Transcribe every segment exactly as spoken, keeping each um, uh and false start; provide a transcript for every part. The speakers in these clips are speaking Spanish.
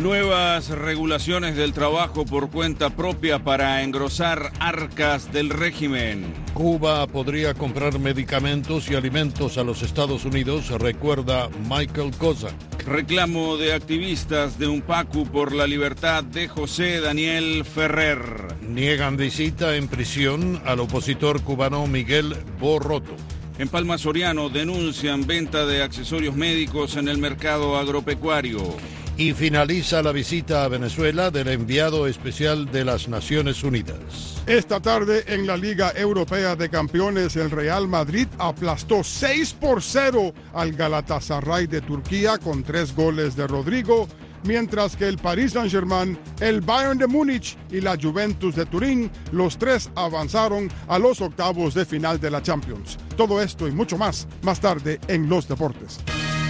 Nuevas regulaciones del trabajo por cuenta propia para engrosar arcas del régimen. Cuba podría comprar medicamentos y alimentos a los Estados Unidos, recuerda Michael Kozak. Reclamo de activistas de UNPACU por la libertad de José Daniel Ferrer. Niegan visita en prisión al opositor cubano Miguel Borroto. En Palma Soriano denuncian venta de accesorios médicos en el mercado agropecuario. Y finaliza la visita a Venezuela del enviado especial de las Naciones Unidas. Esta tarde en la Liga Europea de Campeones, el Real Madrid aplastó seis por cero al Galatasaray de Turquía con tres goles de Rodrigo, mientras que el Paris Saint-Germain, el Bayern de Múnich y la Juventus de Turín, los tres avanzaron a los octavos de final de la Champions. Todo esto y mucho más, más tarde en Los Deportes.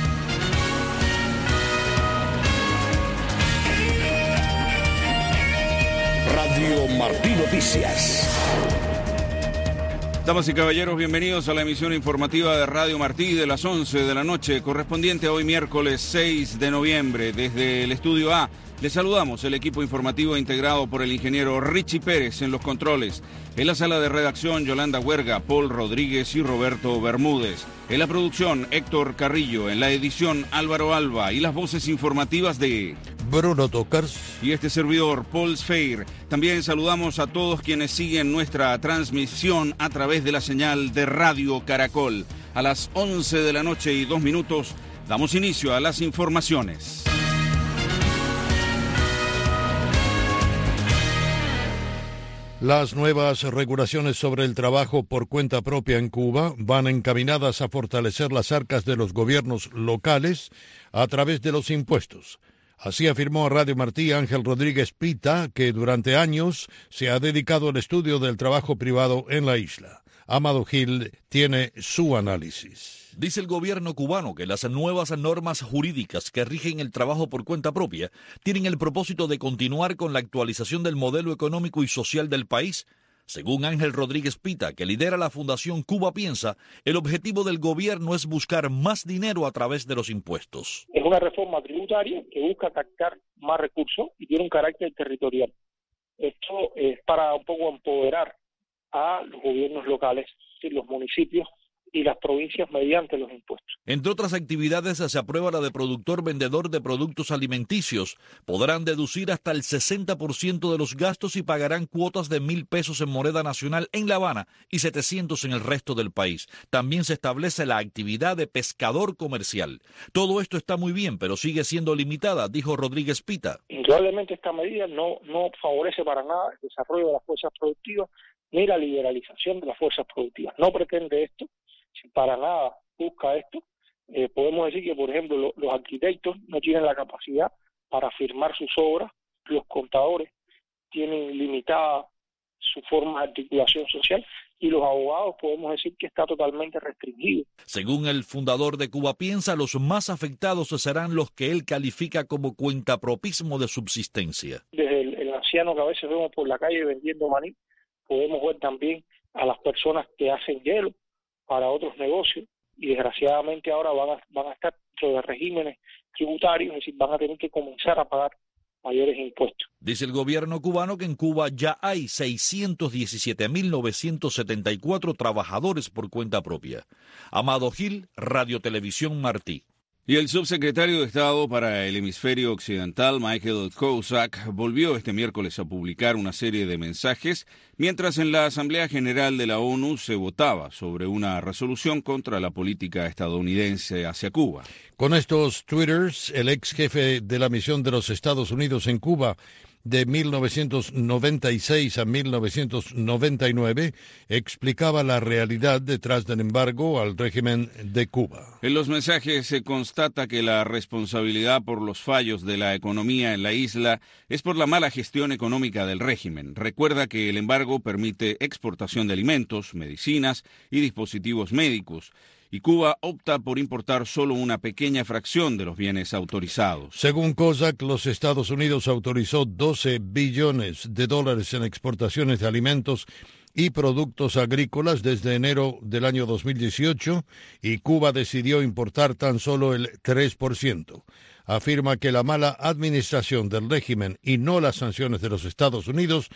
Radio Martí Noticias. Damas y caballeros, bienvenidos a la emisión informativa de Radio Martí de las once de la noche, correspondiente a hoy miércoles seis de noviembre. Desde el Estudio A, les saludamos el equipo informativo integrado por el ingeniero Richie Pérez en los controles. En la sala de redacción, Yolanda Huerga, Paul Rodríguez y Roberto Bermúdez. En la producción, Héctor Carrillo. En la edición, Álvaro Alba. Y las voces informativas de Bruno Tocars y este servidor, Paul Sfeir. También saludamos a todos quienes siguen nuestra transmisión a través de la señal de Radio Caracol. A las once de la noche y dos minutos, damos inicio a las informaciones. Las nuevas regulaciones sobre el trabajo por cuenta propia en Cuba van encaminadas a fortalecer las arcas de los gobiernos locales a través de los impuestos. Así afirmó a Radio Martí Ángel Rodríguez Pita, que durante años se ha dedicado al estudio del trabajo privado en la isla. Amado Gil tiene su análisis. Dice el gobierno cubano que las nuevas normas jurídicas que rigen el trabajo por cuenta propia tienen el propósito de continuar con la actualización del modelo económico y social del país. Según Ángel Rodríguez Pita, que lidera la Fundación Cuba Piensa, el objetivo del gobierno es buscar más dinero a través de los impuestos. Es una reforma tributaria que busca captar más recursos y tiene un carácter territorial. Esto es para un poco empoderar a los gobiernos locales, ¿sí?, los municipios y las provincias mediante los impuestos. Entre otras actividades, se aprueba la de productor vendedor de productos alimenticios. Podrán deducir hasta el sesenta por ciento de los gastos y pagarán cuotas de mil pesos en moneda nacional en La Habana y setecientos en el resto del país. También se establece la actividad de pescador comercial. Todo esto está muy bien, pero sigue siendo limitada, dijo Rodríguez Pita. Indudablemente esta medida no, no favorece para nada el desarrollo de las fuerzas productivas ni la liberalización de las fuerzas productivas. No pretende esto. Si para nada busca esto, eh, podemos decir que, por ejemplo, lo, los arquitectos no tienen la capacidad para firmar sus obras, los contadores tienen limitada su forma de articulación social y los abogados podemos decir que está totalmente restringido. Según el fundador de Cuba Piensa, los más afectados serán los que él califica como cuentapropismo de subsistencia. Desde el, el anciano que a veces vemos por la calle vendiendo maní, podemos ver también a las personas que hacen hielo para otros negocios y desgraciadamente ahora van a, van a estar dentro de regímenes tributarios, es decir, van a tener que comenzar a pagar mayores impuestos. Dice el gobierno cubano que en Cuba ya hay seiscientos diecisiete mil novecientos setenta y cuatro trabajadores por cuenta propia. Amado Gil, Radio Televisión Martí. Y el subsecretario de Estado para el Hemisferio Occidental, Michael Kozak, volvió este miércoles a publicar una serie de mensajes, mientras en la Asamblea General de la ONU se votaba sobre una resolución contra la política estadounidense hacia Cuba. Con estos twitters, el ex jefe de la misión de los Estados Unidos en Cuba, de mil novecientos noventa y seis a mil novecientos noventa y nueve, explicaba la realidad detrás del embargo al régimen de Cuba. En los mensajes se constata que la responsabilidad por los fallos de la economía en la isla es por la mala gestión económica del régimen. Recuerda que el embargo permite exportación de alimentos, medicinas y dispositivos médicos, y Cuba opta por importar solo una pequeña fracción de los bienes autorizados. Según Kozak, los Estados Unidos autorizó doce billones de dólares en exportaciones de alimentos y productos agrícolas desde enero del año dos mil dieciocho y Cuba decidió importar tan solo el tres por ciento. Afirma que la mala administración del régimen y no las sanciones de los Estados Unidos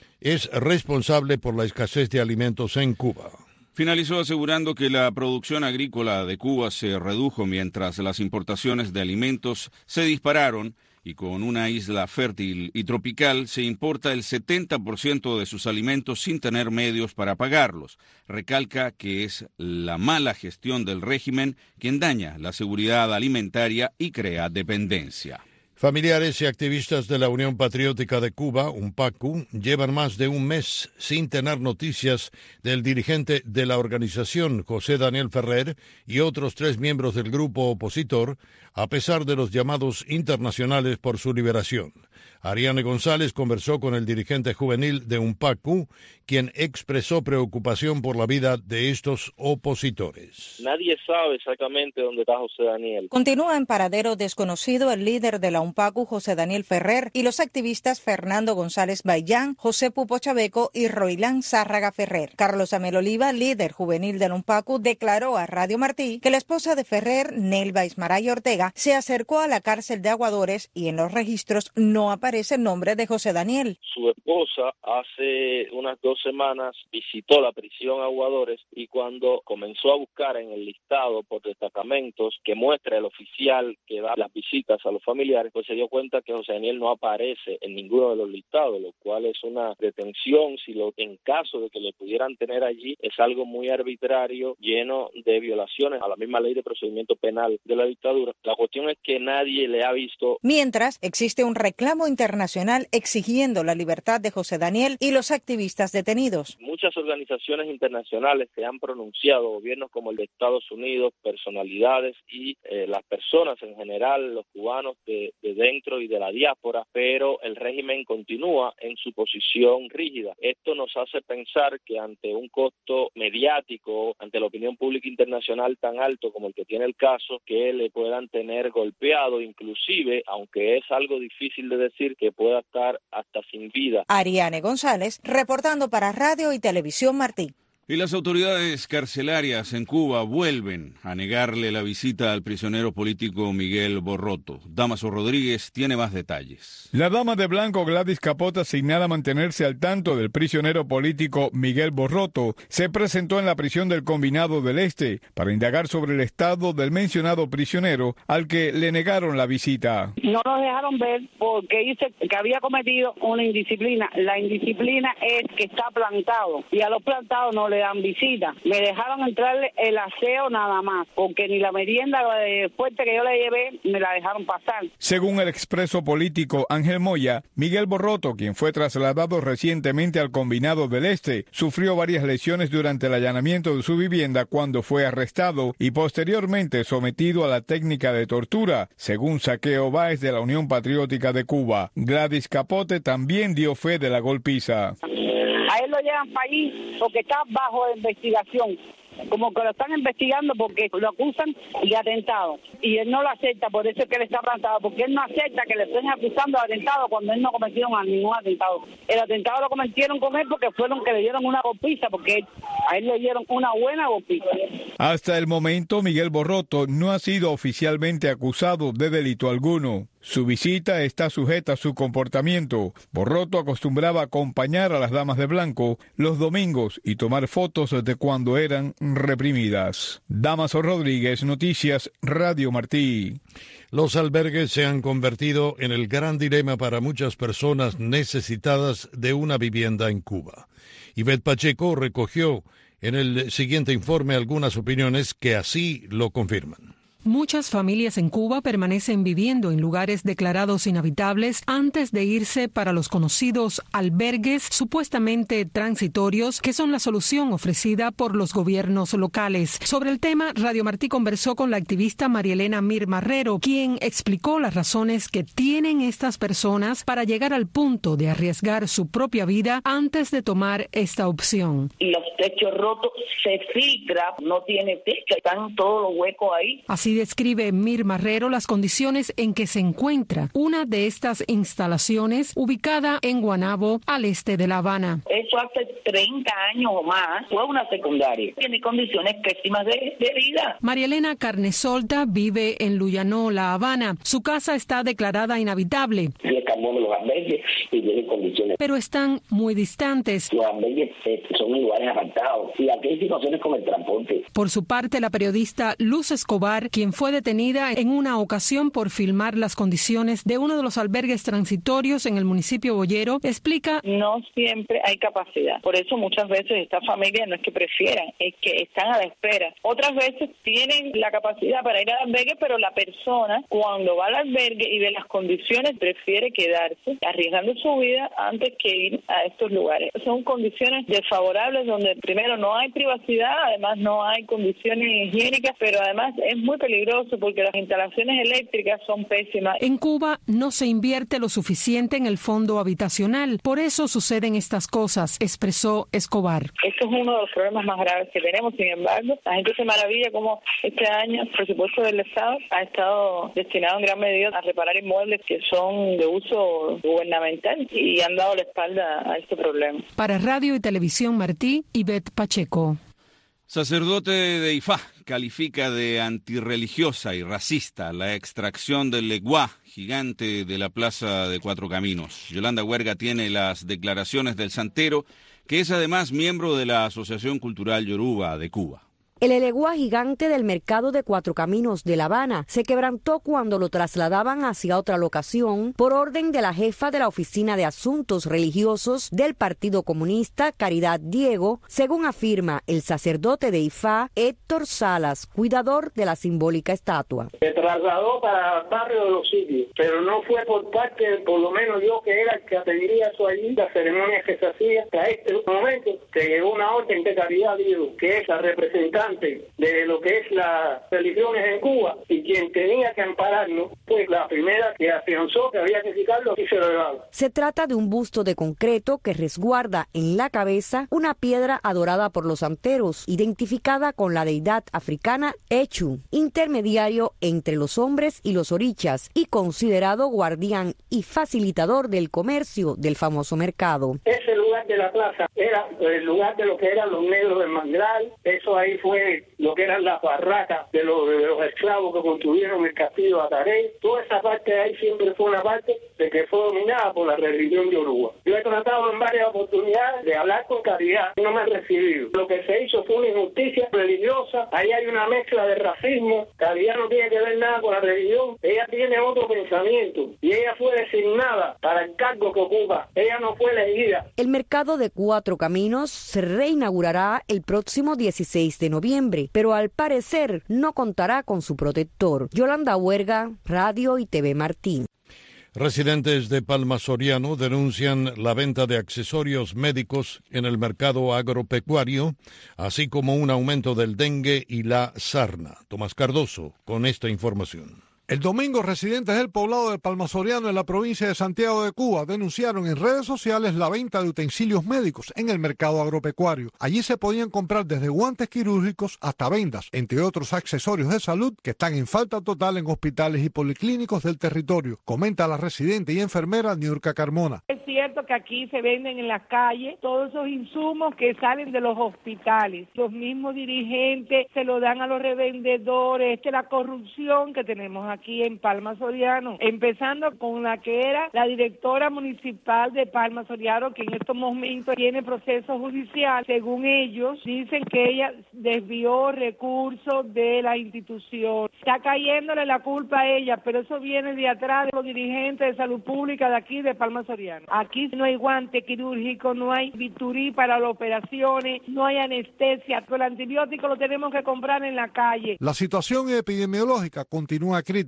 es responsable por la escasez de alimentos en Cuba. Finalizó asegurando que la producción agrícola de Cuba se redujo mientras las importaciones de alimentos se dispararon y con una isla fértil y tropical se importa el setenta por ciento de sus alimentos sin tener medios para pagarlos. Recalca que es la mala gestión del régimen quien daña la seguridad alimentaria y crea dependencia. Familiares y activistas de la Unión Patriótica de Cuba, UNPACU, llevan más de un mes sin tener noticias del dirigente de la organización, José Daniel Ferrer, y otros tres miembros del grupo opositor, a pesar de los llamados internacionales por su liberación. Ariane González conversó con el dirigente juvenil de UNPACU, quien expresó preocupación por la vida de estos opositores. Nadie sabe exactamente dónde está José Daniel. Continúa en paradero desconocido el líder de la UNPACU, José Daniel Ferrer, y los activistas Fernando González Bayán, José Pupo Chaveco y Roilán Zárraga Ferrer. Carlos Amel Oliva, líder juvenil de la UNPACU, declaró a Radio Martí que la esposa de Ferrer, Nelva Ismaray Ortega, se acercó a la cárcel de Aguadores y en los registros no aparece el nombre de José Daniel. Su esposa hace unas dos semanas visitó la prisión Aguadores y cuando comenzó a buscar en el listado por destacamentos que muestra el oficial que da las visitas a los familiares, pues se dio cuenta que José Daniel no aparece en ninguno de los listados, lo cual es una detención, si lo en caso de que le pudieran tener allí, es algo muy arbitrario, lleno de violaciones a la misma ley de procedimiento penal de la dictadura. La cuestión es que nadie le ha visto. Mientras, existe un reclamo internacional exigiendo la libertad de José Daniel y los activistas detenidos. Muchas organizaciones internacionales se han pronunciado, gobiernos como el de Estados Unidos, personalidades y eh, las personas en general, los cubanos de, de dentro y de la diáspora, pero el régimen continúa en su posición rígida. Esto nos hace pensar que ante un costo mediático, ante la opinión pública internacional tan alto como el que tiene el caso, que le puedan tener golpeado, inclusive, aunque es algo difícil de decir, que pueda estar hasta sin vida. Ariane González, reportando para Radio y Televisión Martí. Y las autoridades carcelarias en Cuba vuelven a negarle la visita al prisionero político Miguel Borroto. Damaso Rodríguez tiene más detalles. La dama de blanco Gladys Capota, asignada a mantenerse al tanto del prisionero político Miguel Borroto, se presentó en la prisión del Combinado del Este para indagar sobre el estado del mencionado prisionero al que le negaron la visita. No nos dejaron ver porque dice que había cometido una indisciplina. La indisciplina es que está plantado y a los plantados no le dan visita. Me dejaron entrarle el aseo nada más, porque ni la merienda fuerte que yo le llevé me la dejaron pasar. Según el expreso político Ángel Moya, Miguel Borroto, quien fue trasladado recientemente al Combinado del Este, sufrió varias lesiones durante el allanamiento de su vivienda cuando fue arrestado y posteriormente sometido a la técnica de tortura, según Saqueo Báez de la Unión Patriótica de Cuba. Gladys Capote también dio fe de la golpiza. A él lo llevan para allí porque está bajo investigación, como que lo están investigando porque lo acusan de atentado y él no lo acepta, por eso es que él está plantado, porque él no acepta que le estén acusando de atentado cuando él no cometió ningún atentado. El atentado lo cometieron con él porque fueron que le dieron una golpiza, porque a él le dieron una buena golpiza. Hasta el momento, Miguel Borroto no ha sido oficialmente acusado de delito alguno. Su visita está sujeta a su comportamiento. Borroto acostumbraba acompañar a las damas de blanco los domingos y tomar fotos de cuando eran reprimidas. Damaso Rodríguez, Noticias, Radio Martí. Los albergues se han convertido en el gran dilema para muchas personas necesitadas de una vivienda en Cuba. Ivette Pacheco recogió en el siguiente informe algunas opiniones que así lo confirman. Muchas familias en Cuba permanecen viviendo en lugares declarados inhabitables antes de irse para los conocidos albergues supuestamente transitorios, que son la solución ofrecida por los gobiernos locales. Sobre el tema, Radio Martí conversó con la activista Marielena Mir Marrero, quien explicó las razones que tienen estas personas para llegar al punto de arriesgar su propia vida antes de tomar esta opción. Y los techos rotos se filtra, no tiene techo, están todos los huecos ahí. Así Así describe Mir Marrero las condiciones en que se encuentra una de estas instalaciones ubicada en Guanabo, al este de La Habana. Eso hace treinta años o más fue una secundaria. Tiene condiciones pésimas de, de vida. María Elena Carnesolta vive en Luyanó, La Habana. Su casa está declarada inhabitable. Le cambió los albergues y tiene condiciones. Pero están muy distantes. Los albergues eh, son lugares apartados y aquí hay situaciones como el transporte. Por su parte, la periodista Luz Escobar, quien fue detenida en una ocasión por filmar las condiciones de uno de los albergues transitorios en el municipio Boyero, explica: no siempre hay capacidad. Por eso muchas veces estas familias no es que prefieran, es que están a la espera. Otras veces tienen la capacidad para ir al albergue, pero la persona cuando va al albergue y ve las condiciones prefiere quedarse, arriesgando su vida antes que ir a estos lugares. Son condiciones desfavorables donde primero no hay privacidad, además no hay condiciones higiénicas, pero además es muy peligroso porque las instalaciones eléctricas son pésimas. En Cuba no se invierte lo suficiente en el fondo habitacional, por eso suceden estas cosas, expresó Escobar. Esto es uno de los problemas más graves que tenemos. Sin embargo, la gente se maravilla como este año el presupuesto del Estado ha estado destinado en gran medida a reparar inmuebles que son de uso gubernamental y han dado la espalda a este problema. Para Radio y Televisión Martí, Ivette Pacheco. Sacerdote de Ifá califica de antirreligiosa y racista la extracción del leguá, gigante de la Plaza de Cuatro Caminos. Yolanda Huerga tiene las declaraciones del santero, que es además miembro de la Asociación Cultural Yoruba de Cuba. El eleguá gigante del mercado de Cuatro Caminos de La Habana se quebrantó cuando lo trasladaban hacia otra locación por orden de la jefa de la Oficina de Asuntos Religiosos del Partido Comunista, Caridad Diego, según afirma el sacerdote de Ifá, Héctor Salas, cuidador de la simbólica estatua. Se trasladó para el barrio de los sitios, pero no fue por parte, por lo menos yo que era el que atendía eso allí, las ceremonias que se hacían. Hasta este momento se llegó una orden de Caridad Diego, que es la representante de lo que es las religiones en Cuba, y quien tenía que ampararnos, pues la primera que afianzó que había que quitarlo y se lo llevaba. Se trata de un busto de concreto que resguarda en la cabeza una piedra adorada por los santeros, identificada con la deidad africana Echu, intermediario entre los hombres y los orichas, y considerado guardián y facilitador del comercio del famoso mercado. Ese lugar de la plaza era el lugar de lo que eran los negros del manglar. Eso ahí fue lo que eran las barracas de los, de los esclavos que construyeron el castillo de Ataré. Toda esa parte de ahí siempre fue una parte de que fue dominada por la religión yoruba. Yo he tratado en varias oportunidades de hablar con Caridad, no me han recibido. Lo que se hizo fue una injusticia religiosa. Ahí hay una mezcla de racismo. Caridad no tiene que ver nada con la religión. Ella tiene otro pensamiento y ella fue designada para el cargo que ocupa. Ella no fue elegida. El mercado de Cuatro Caminos se reinaugurará el próximo dieciséis de noviembre, pero al parecer no contará con su protector. Yolanda Huerga, Radio y T V Martín. Residentes de Palma Soriano denuncian la venta de accesorios médicos en el mercado agropecuario, así como un aumento del dengue y la sarna. Tomás Cardoso con esta información. El domingo, residentes del poblado de Palma Soriano en la provincia de Santiago de Cuba denunciaron en redes sociales la venta de utensilios médicos en el mercado agropecuario. Allí se podían comprar desde guantes quirúrgicos hasta vendas, entre otros accesorios de salud que están en falta total en hospitales y policlínicos del territorio, comenta la residente y enfermera Niurka Carmona. Es cierto que aquí se venden en las calles todos esos insumos que salen de los hospitales. Los mismos dirigentes se lo dan a los revendedores. Esta es la corrupción que tenemos aquí. Aquí en Palma Soriano, empezando con la que era la directora municipal de Palma Soriano, que en estos momentos tiene proceso judicial. Según ellos, dicen que ella desvió recursos de la institución. Está cayéndole la culpa a ella, pero eso viene de atrás de los dirigentes de salud pública de aquí de Palma Soriano. Aquí no hay guante quirúrgico, no hay biturí para las operaciones, no hay anestesia. El antibiótico lo tenemos que comprar en la calle. La situación epidemiológica continúa crítica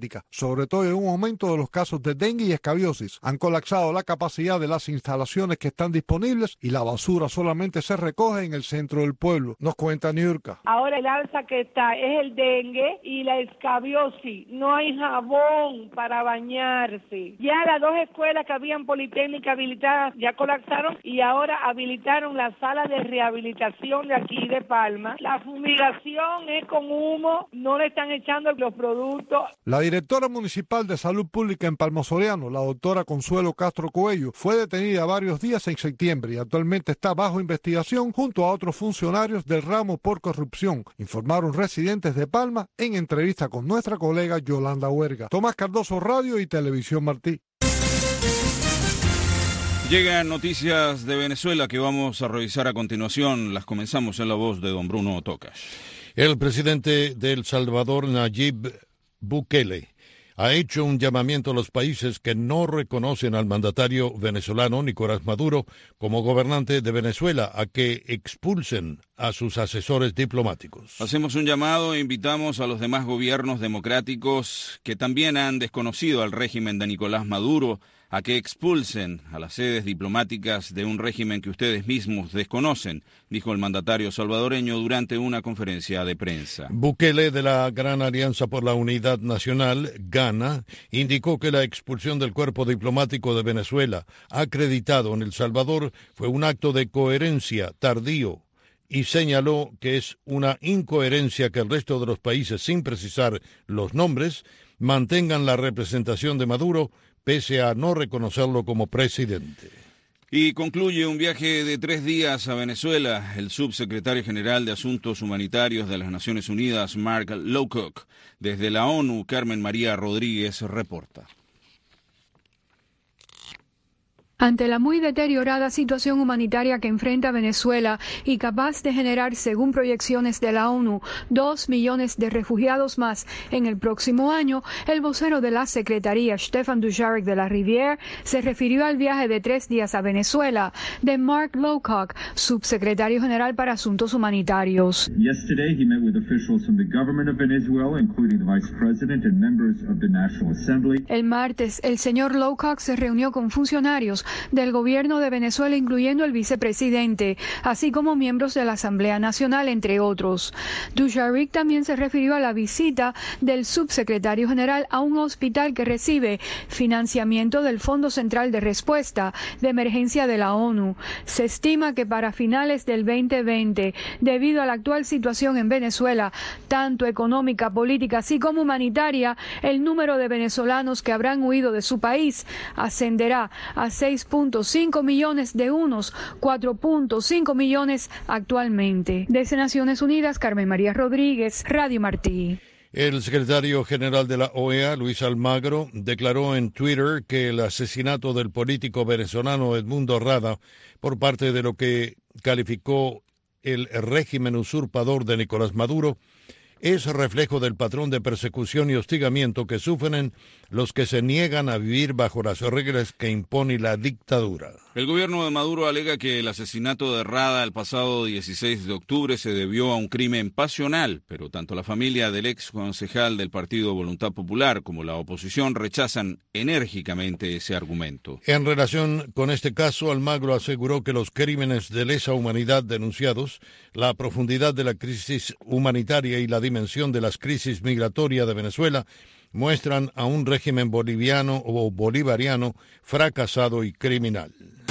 crítica, sobre todo en un aumento de los casos de dengue y escabiosis. Han colapsado la capacidad de las instalaciones que están disponibles y la basura solamente se recoge en el centro del pueblo. Nos cuenta Niurka. Ahora el alza que está es el dengue y la escabiosis. No hay jabón para bañarse. Ya las dos escuelas que habían politécnica habilitadas ya colapsaron y ahora habilitaron la sala de rehabilitación de aquí de Palma. La fumigación es con humo, no le están echando los productos. La directora municipal de Salud Pública en Palma Soriano, la doctora Consuelo Castro Coello, fue detenida varios días en septiembre y actualmente está bajo investigación junto a otros funcionarios del ramo por corrupción, informaron residentes de Palma en entrevista con nuestra colega Yolanda Huerga. Tomás Cardoso, Radio y Televisión Martí. Llegan noticias de Venezuela que vamos a revisar a continuación. Las comenzamos en la voz de don Bruno Tocas. El presidente de El Salvador, Nayib Bukele, ha hecho un llamamiento a los países que no reconocen al mandatario venezolano Nicolás Maduro como gobernante de Venezuela a que expulsen a sus asesores diplomáticos. Hacemos un llamado e invitamos a los demás gobiernos democráticos que también han desconocido al régimen de Nicolás Maduro a que expulsen a las sedes diplomáticas de un régimen que ustedes mismos desconocen, dijo el mandatario salvadoreño durante una conferencia de prensa. Bukele, de la Gran Alianza por la Unidad Nacional, GANA, indicó que la expulsión del cuerpo diplomático de Venezuela, acreditado en El Salvador, fue un acto de coherencia tardío y señaló que es una incoherencia que el resto de los países, sin precisar los nombres, mantengan la representación de Maduro pese a no reconocerlo como presidente. Y concluye un viaje de tres días a Venezuela el subsecretario general de Asuntos Humanitarios de las Naciones Unidas, Mark Lowcock. Desde la ONU, Carmen María Rodríguez reporta. Ante la muy deteriorada situación humanitaria que enfrenta Venezuela y capaz de generar, según proyecciones de la ONU, dos millones de refugiados más en el próximo año, el vocero de la Secretaría, Stefan Dujarric de la Rivière, se refirió al viaje de tres días a Venezuela de Mark Lowcock, subsecretario general para Asuntos Humanitarios. Yesterday he met with officials from the government of Venezuela, including the Vice President and members of the National Assembly. El martes, el señor Lowcock se reunió con funcionarios del gobierno de Venezuela, incluyendo el vicepresidente, así como miembros de la Asamblea Nacional, entre otros. Dujarric también se refirió a la visita del subsecretario general a un hospital que recibe financiamiento del Fondo Central de Respuesta de Emergencia de la ONU. Se estima que para finales del veinte veinte, debido a la actual situación en Venezuela, tanto económica, política, así como humanitaria, el número de venezolanos que habrán huido de su país ascenderá a seis punto cinco millones de unos cuatro punto cinco millones actualmente. Desde Naciones Unidas, Carmen María Rodríguez, Radio Martí. El secretario general de la O E A, Luis Almagro, declaró en Twitter que el asesinato del político venezolano Edmundo Rada por parte de lo que calificó el régimen usurpador de Nicolás Maduro es reflejo del patrón de persecución y hostigamiento que sufren los que se niegan a vivir bajo las reglas que impone la dictadura. El gobierno de Maduro alega que el asesinato de Rada el pasado dieciséis de octubre se debió a un crimen pasional, pero tanto la familia del ex concejal del Partido Voluntad Popular como la oposición rechazan enérgicamente ese argumento. En relación con este caso, Almagro aseguró que los crímenes de lesa humanidad denunciados, la profundidad de la crisis humanitaria y la dimensión de las crisis migratorias de Venezuela muestran a un régimen boliviano o bolivariano fracasado y criminal.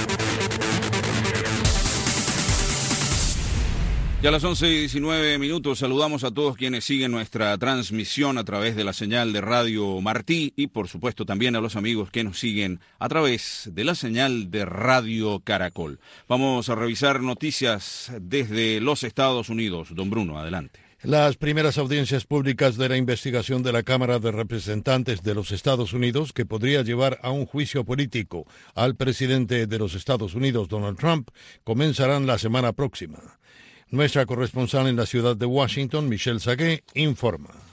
Ya a las once y diecinueve minutos saludamos a todos quienes siguen nuestra transmisión a través de la señal de Radio Martí y por supuesto también a los amigos que nos siguen a través de la señal de Radio Caracol. Vamos a revisar noticias desde los Estados Unidos. Don Bruno, adelante. Las primeras audiencias públicas de la investigación de la Cámara de Representantes de los Estados Unidos, que podría llevar a un juicio político al presidente de los Estados Unidos, Donald Trump, comenzarán la semana próxima. Nuestra corresponsal en la ciudad de Washington, Michelle Sagué, informa.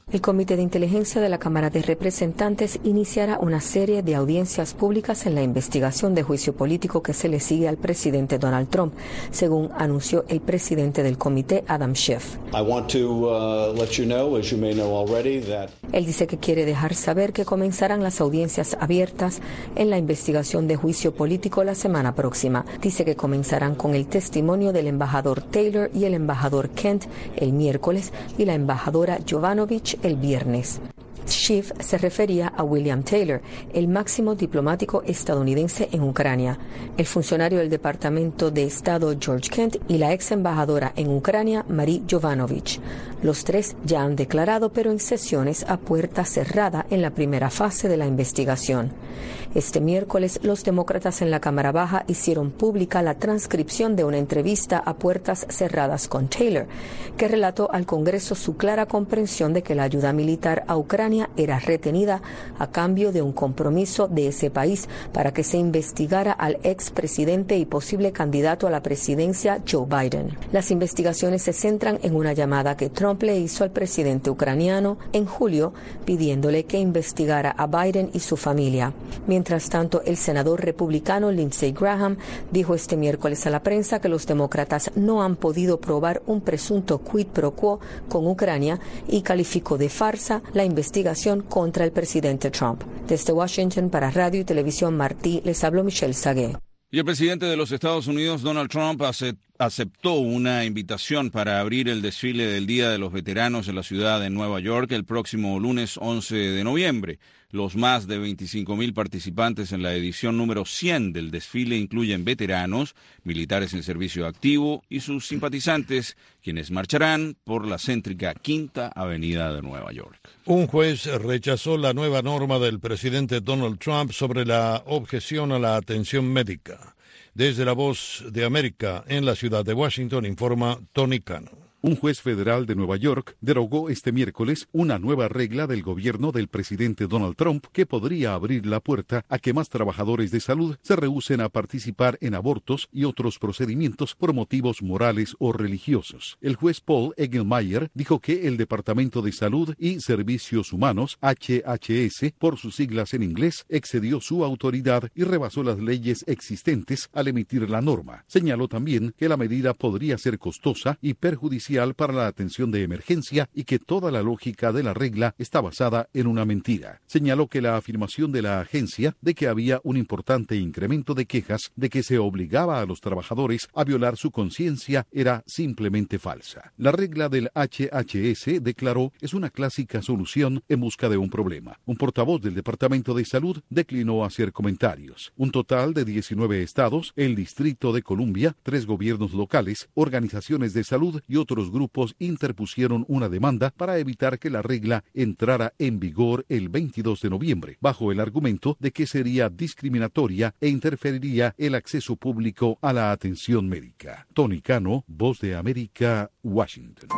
El Comité de Inteligencia de la Cámara de Representantes iniciará una serie de audiencias públicas en la investigación de juicio político que se le sigue al presidente Donald Trump, según anunció el presidente del comité, Adam Schiff. I want to, uh, let you know, as you may know already, that... Él dice que quiere dejar saber que comenzarán las audiencias abiertas en la investigación de juicio político la semana próxima. Dice que comenzarán con el testimonio del embajador Taylor y el embajador Kent el miércoles y la embajadora Jovanovic el viernes. Schiff se refería a William Taylor, el máximo diplomático estadounidense en Ucrania, el funcionario del Departamento de Estado George Kent y la ex embajadora en Ucrania Marie Jovanovic. Los tres ya han declarado, pero en sesiones a puerta cerrada en la primera fase de la investigación. Este miércoles, los demócratas en la Cámara Baja hicieron pública la transcripción de una entrevista a puertas cerradas con Taylor, que relató al Congreso su clara comprensión de que la ayuda militar a Ucrania era retenida a cambio de un compromiso de ese país para que se investigara al expresidente y posible candidato a la presidencia Joe Biden. Las investigaciones se centran en una llamada que Trump le hizo al presidente ucraniano en julio pidiéndole que investigara a Biden y su familia. Mientras tanto, el senador republicano Lindsey Graham dijo este miércoles a la prensa que los demócratas no han podido probar un presunto quid pro quo con Ucrania y calificó de farsa la investigación contra el presidente Trump. Desde Washington para Radio y Televisión Martí les habló Michelle Sagué. Y el presidente de los Estados Unidos, Donald Trump, aceptó una invitación para abrir el desfile del Día de los Veteranos en la ciudad de Nueva York el próximo lunes once de noviembre. Los más de veinticinco mil participantes en la edición número cien del desfile incluyen veteranos, militares en servicio activo y sus simpatizantes, quienes marcharán por la céntrica Quinta Avenida de Nueva York. Un juez rechazó la nueva norma del presidente Donald Trump sobre la objeción a la atención médica. Desde La Voz de América en la ciudad de Washington informa Tony Cano. Un juez federal de Nueva York derogó este miércoles una nueva regla del gobierno del presidente Donald Trump que podría abrir la puerta a que más trabajadores de salud se rehúsen a participar en abortos y otros procedimientos por motivos morales o religiosos. El juez Paul Engelmayer dijo que el Departamento de Salud y Servicios Humanos, H H S, por sus siglas en inglés, excedió su autoridad y rebasó las leyes existentes al emitir la norma. Señaló también que la medida podría ser costosa y perjudicial para la atención de emergencia y que toda la lógica de la regla está basada en una mentira. Señaló que la afirmación de la agencia de que había un importante incremento de quejas de que se obligaba a los trabajadores a violar su conciencia era simplemente falsa. La regla del H H S, declaró, es una clásica solución en busca de un problema. Un portavoz del Departamento de Salud declinó hacer comentarios. Un total de diecinueve estados, el Distrito de Columbia, tres gobiernos locales, organizaciones de salud y otros grupos interpusieron una demanda para evitar que la regla entrara en vigor el veintidós de noviembre, bajo el argumento de que sería discriminatoria e interferiría el acceso público a la atención médica. Tony Cano, Voz de América, Washington.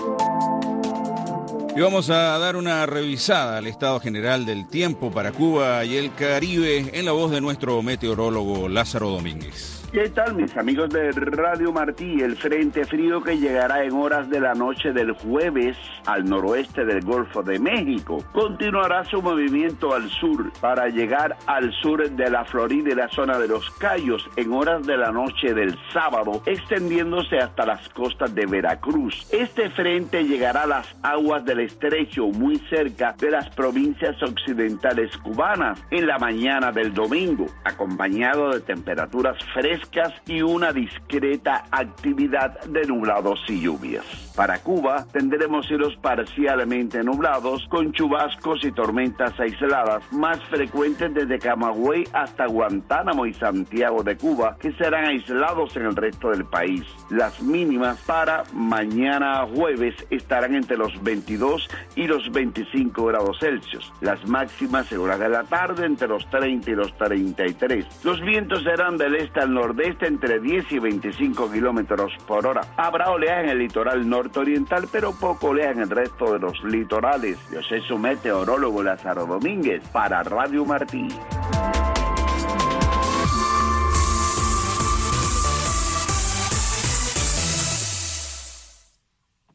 Y vamos a dar una revisada al estado general del tiempo para Cuba y el Caribe en la voz de nuestro meteorólogo Lázaro Domínguez. ¿Qué tal, mis amigos de Radio Martí? El frente frío que llegará en horas de la noche del jueves al noroeste del Golfo de México continuará su movimiento al sur para llegar al sur de la Florida y la zona de los Cayos en horas de la noche del sábado, extendiéndose hasta las costas de Veracruz. Este frente llegará a las aguas del estrecho muy cerca de las provincias occidentales cubanas en la mañana del domingo, acompañado de temperaturas frescas y una discreta actividad de nublados y lluvias. Para Cuba tendremos cielos parcialmente nublados con chubascos y tormentas aisladas más frecuentes desde Camagüey hasta Guantánamo y Santiago de Cuba, que serán aislados en el resto del país. Las mínimas para mañana jueves estarán entre los veintidós y los veinticinco grados Celsius. Las máximas en horas de la tarde entre los treinta y los treinta y tres. Los vientos serán del este al nordeste entre diez y veinticinco kilómetros por hora. Habrá oleaje en el litoral norte-oriental, pero poco oleaje en el resto de los litorales. Yo soy su meteorólogo Lázaro Domínguez para Radio Martí.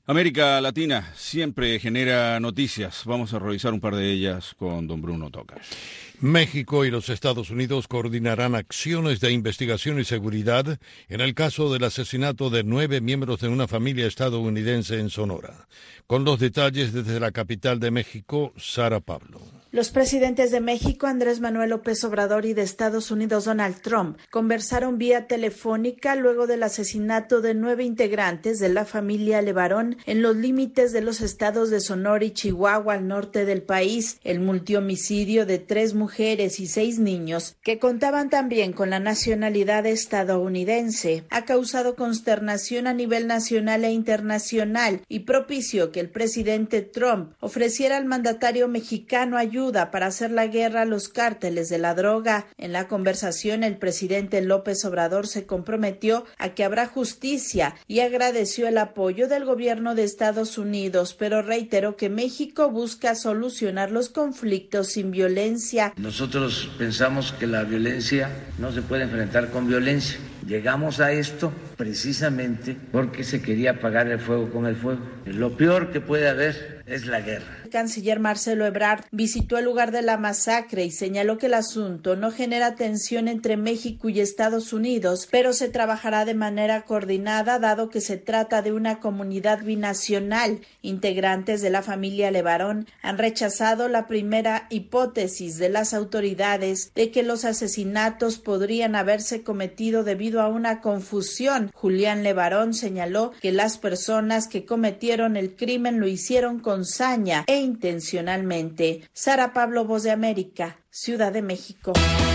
América Latina siempre genera noticias. Vamos a revisar un par de ellas con don Bruno Tocas. México y los Estados Unidos coordinarán acciones de investigación y seguridad en el caso del asesinato de nueve miembros de una familia estadounidense en Sonora. Con los detalles desde la capital de México, Sara Pablo. Los presidentes de México, Andrés Manuel López Obrador, y de Estados Unidos, Donald Trump, conversaron vía telefónica luego del asesinato de nueve integrantes de la familia Levarón en los límites de los estados de Sonora y Chihuahua, al norte del país. El multihomicidio de tres mujeres y seis niños, que contaban también con la nacionalidad estadounidense, ha causado consternación a nivel nacional e internacional y propició que el presidente Trump ofreciera al mandatario mexicano ayuda para hacer la guerra a los cárteles de la droga. En la conversación, el presidente López Obrador se comprometió a que habrá justicia y agradeció el apoyo del gobierno de Estados Unidos, pero reiteró que México busca solucionar los conflictos sin violencia. Nosotros pensamos que la violencia no se puede enfrentar con violencia. Llegamos a esto precisamente porque se quería apagar el fuego con el fuego. Lo peor que puede haber es la guerra. El canciller Marcelo Ebrard visitó el lugar de la masacre y señaló que el asunto no genera tensión entre México y Estados Unidos, pero se trabajará de manera coordinada dado que se trata de una comunidad binacional. Integrantes de la familia Levarón han rechazado la primera hipótesis de las autoridades de que los asesinatos podrían haberse cometido debido a una confusión. Julián Levarón señaló que las personas que cometieron el crimen lo hicieron con saña e intencionalmente. Sara Pablo, Voz de América, Ciudad de México.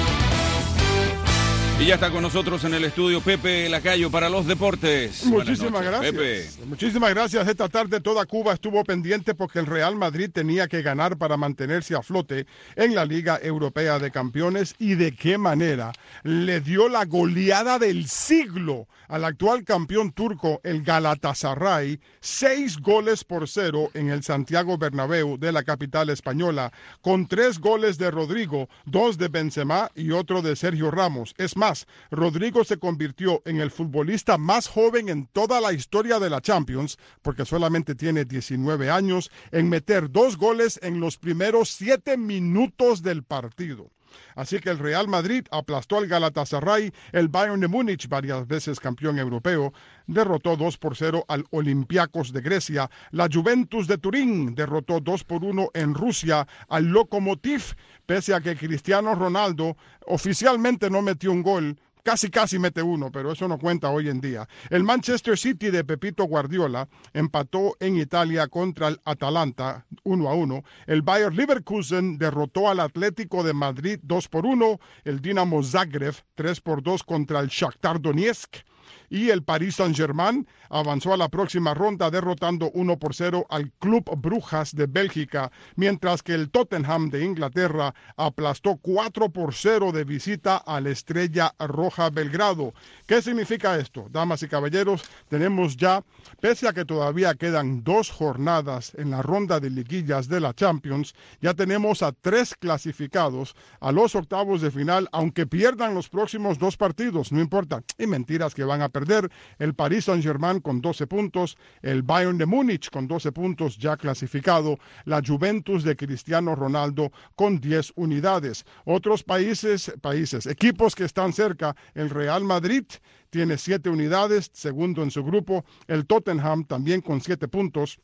Y ya está con nosotros en el estudio Pepe Lacayo para los deportes. Muchísimas gracias. Pepe. Muchísimas gracias. Esta tarde toda Cuba estuvo pendiente porque el Real Madrid tenía que ganar para mantenerse a flote en la Liga Europea de Campeones. ¿Y de qué manera? Le dio la goleada del siglo al actual campeón turco, el Galatasaray, seis goles por cero en el Santiago Bernabéu de la capital española, con tres goles de Rodrigo, dos de Benzema y otro de Sergio Ramos. Es más, Rodrigo se convirtió en el futbolista más joven en toda la historia de la Champions, porque solamente tiene diecinueve años, en meter dos goles en los primeros siete minutos del partido. Así que el Real Madrid aplastó al Galatasaray. El Bayern de Múnich, varias veces campeón europeo, derrotó dos por cero al Olympiacos de Grecia. La Juventus de Turín derrotó dos por uno en Rusia al Lokomotiv, pese a que Cristiano Ronaldo oficialmente no metió un gol. Casi, casi mete uno, pero eso no cuenta hoy en día. El Manchester City de Pepito Guardiola empató en Italia contra el Atalanta uno a uno. El Bayer Leverkusen derrotó al Atlético de Madrid dos por uno. El Dinamo Zagreb tres por dos contra el Shakhtar Donetsk. Y el Paris Saint-Germain avanzó a la próxima ronda derrotando uno por cero al Club Brujas de Bélgica, mientras que el Tottenham de Inglaterra aplastó cuatro por cero de visita a la Estrella Roja Belgrado. ¿Qué significa esto? Damas y caballeros, tenemos ya, pese a que todavía quedan dos jornadas en la ronda de liguillas de la Champions, ya tenemos a tres clasificados a los octavos de final, aunque pierdan los próximos dos partidos, no importa. Y mentiras que van a perder. El Paris Saint-Germain con doce puntos, el Bayern de Múnich con doce puntos ya clasificado, la Juventus de Cristiano Ronaldo con diez unidades. Otros países, países, equipos que están cerca, el Real Madrid tiene siete unidades, segundo en su grupo, el Tottenham también con siete puntos.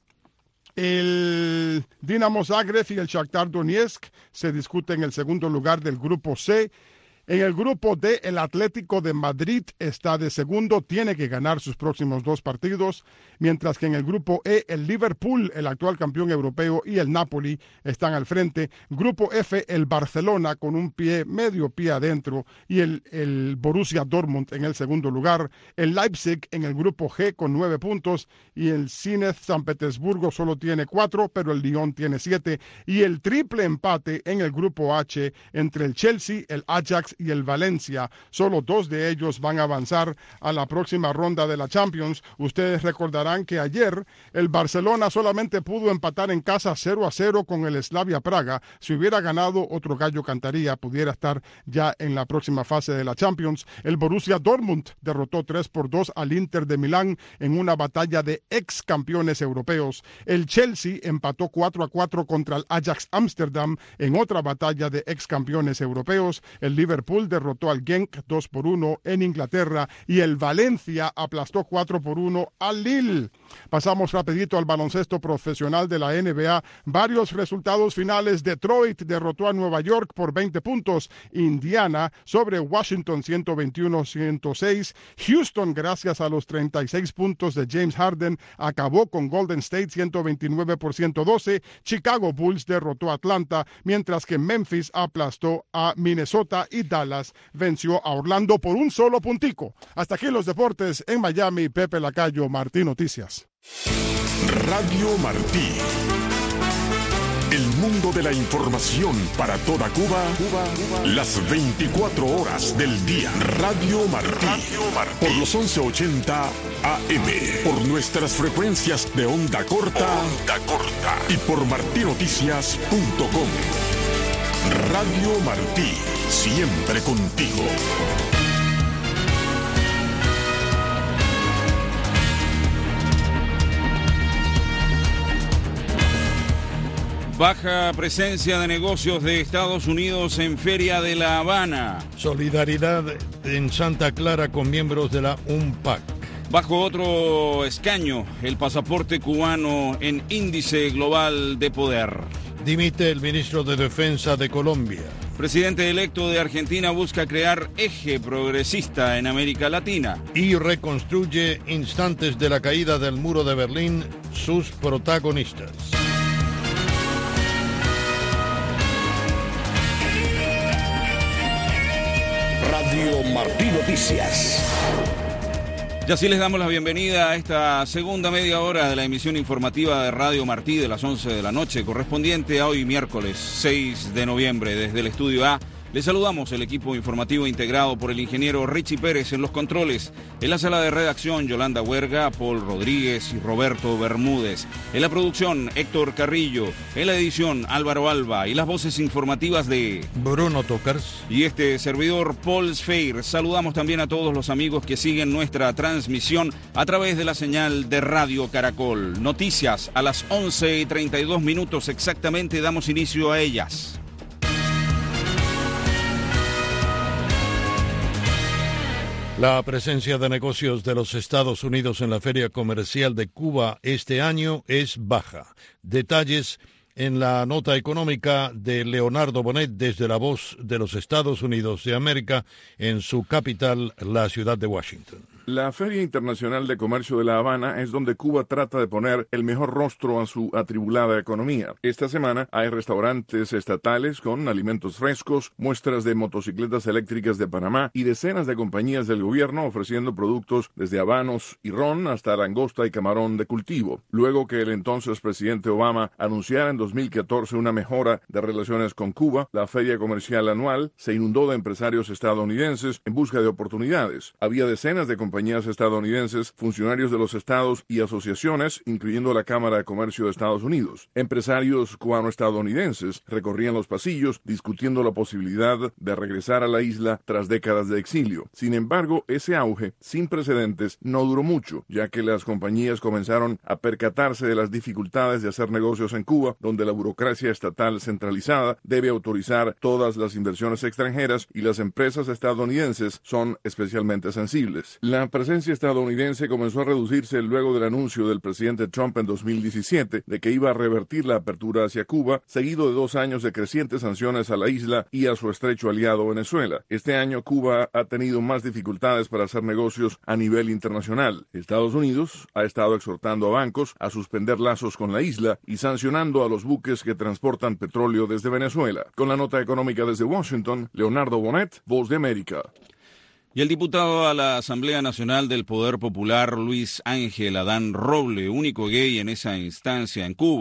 El Dinamo Zagreb y el Shakhtar Donetsk se discuten en el segundo lugar del grupo C. En el grupo D, el Atlético de Madrid está de segundo, tiene que ganar sus próximos dos partidos, mientras que en el grupo E, el Liverpool, el actual campeón europeo, y el Napoli están al frente. Grupo F, el Barcelona con un pie, medio pie adentro, y el, el Borussia Dortmund en el segundo lugar. El Leipzig en el grupo G con nueve puntos, y el Zenit San Petersburgo solo tiene cuatro, pero el Lyon tiene siete, y el triple empate en el grupo H entre el Chelsea, el Ajax y el Valencia. Solo dos de ellos van a avanzar a la próxima ronda de la Champions. Ustedes recordarán que ayer el Barcelona solamente pudo empatar en casa cero a cero con el Slavia Praga. Si hubiera ganado, otro gallo cantaría, pudiera estar ya en la próxima fase de la Champions. El Borussia Dortmund derrotó tres por dos al Inter de Milán en una batalla de ex campeones europeos. El Chelsea empató cuatro a cuatro contra el Ajax Amsterdam en otra batalla de ex campeones europeos. El Liverpool derrotó al Genk dos por uno en Inglaterra y el Valencia aplastó cuatro por uno al Lille. Pasamos rapidito al baloncesto profesional de la N B A. Varios resultados finales. Detroit derrotó a Nueva York por veinte puntos. Indiana sobre Washington ciento veintiuno a ciento seis. Houston, gracias a los treinta y seis puntos de James Harden, acabó con Golden State ciento veintinueve por ciento doce. Chicago Bulls derrotó a Atlanta, mientras que Memphis aplastó a Minnesota y Dallas venció a Orlando por un solo puntico. Hasta aquí los deportes en Miami. Pepe Lacayo, Martí Noticias. Radio Martí. El mundo de la información para toda Cuba, Cuba, Cuba. Las veinticuatro horas del día. Radio Martí. Radio Martí. Por los once ochenta A M. Por nuestras frecuencias de onda corta. Onda corta. Y por martí noticias punto com. Radio Martí. Siempre contigo. Baja presencia de negocios de Estados Unidos en Feria de La Habana. Solidaridad en Santa Clara con miembros de la U N P A C. Bajo otro escaño, el pasaporte cubano en índice global de poder. Dimite el ministro de Defensa de Colombia. Presidente electo de Argentina busca crear eje progresista en América Latina. Y reconstruye instantes de la caída del muro de Berlín, sus protagonistas. Radio Martí Noticias. Y así les damos la bienvenida a esta segunda media hora de la emisión informativa de Radio Martí de las once de la noche, correspondiente a hoy miércoles seis de noviembre. Desde el Estudio A les saludamos el equipo informativo integrado por el ingeniero Richie Pérez en los controles, en la sala de redacción Yolanda Huerga, Paul Rodríguez y Roberto Bermúdez, en la producción Héctor Carrillo, en la edición Álvaro Alba y las voces informativas de Bruno Tocars y este servidor Paul Sfeir. Saludamos también a todos los amigos que siguen nuestra transmisión a través de la señal de Radio Caracol. Noticias a las once y treinta y dos minutos exactamente, damos inicio a ellas. La presencia de negocios de los Estados Unidos en la Feria Comercial de Cuba este año es baja. Detalles en la nota económica de Leonardo Bonet desde la Voz de los Estados Unidos de América en su capital, la ciudad de Washington. La Feria Internacional de Comercio de La Habana es donde Cuba trata de poner el mejor rostro a su atribulada economía. Esta semana hay restaurantes estatales con alimentos frescos, muestras de motocicletas eléctricas de Panamá y decenas de compañías del gobierno ofreciendo productos desde habanos y ron hasta langosta y camarón de cultivo. Luego que el entonces presidente Obama anunciara en dos mil catorce una mejora de relaciones con Cuba, la feria comercial anual se inundó de empresarios estadounidenses en busca de oportunidades. Había decenas de compañías estadounidenses, funcionarios de los estados y asociaciones, incluyendo la Cámara de Comercio de Estados Unidos. Empresarios cubano-estadounidenses recorrían los pasillos discutiendo la posibilidad de regresar a la isla tras décadas de exilio. Sin embargo, ese auge, sin precedentes, no duró mucho, ya que las compañías comenzaron a percatarse de las dificultades de hacer negocios en Cuba, donde la burocracia estatal centralizada debe autorizar todas las inversiones extranjeras y las empresas estadounidenses son especialmente sensibles. La presencia estadounidense comenzó a reducirse luego del anuncio del presidente Trump en dos mil diecisiete de que iba a revertir la apertura hacia Cuba, seguido de dos años de crecientes sanciones a la isla y a su estrecho aliado Venezuela. Este año Cuba ha tenido más dificultades para hacer negocios a nivel internacional. Estados Unidos ha estado exhortando a bancos a suspender lazos con la isla y sancionando a los buques que transportan petróleo desde Venezuela. Con la nota económica desde Washington, Leonardo Bonet, Voz de América. Y el diputado a la Asamblea Nacional del Poder Popular, Luis Ángel Adán Roble, único gay en esa instancia en Cuba,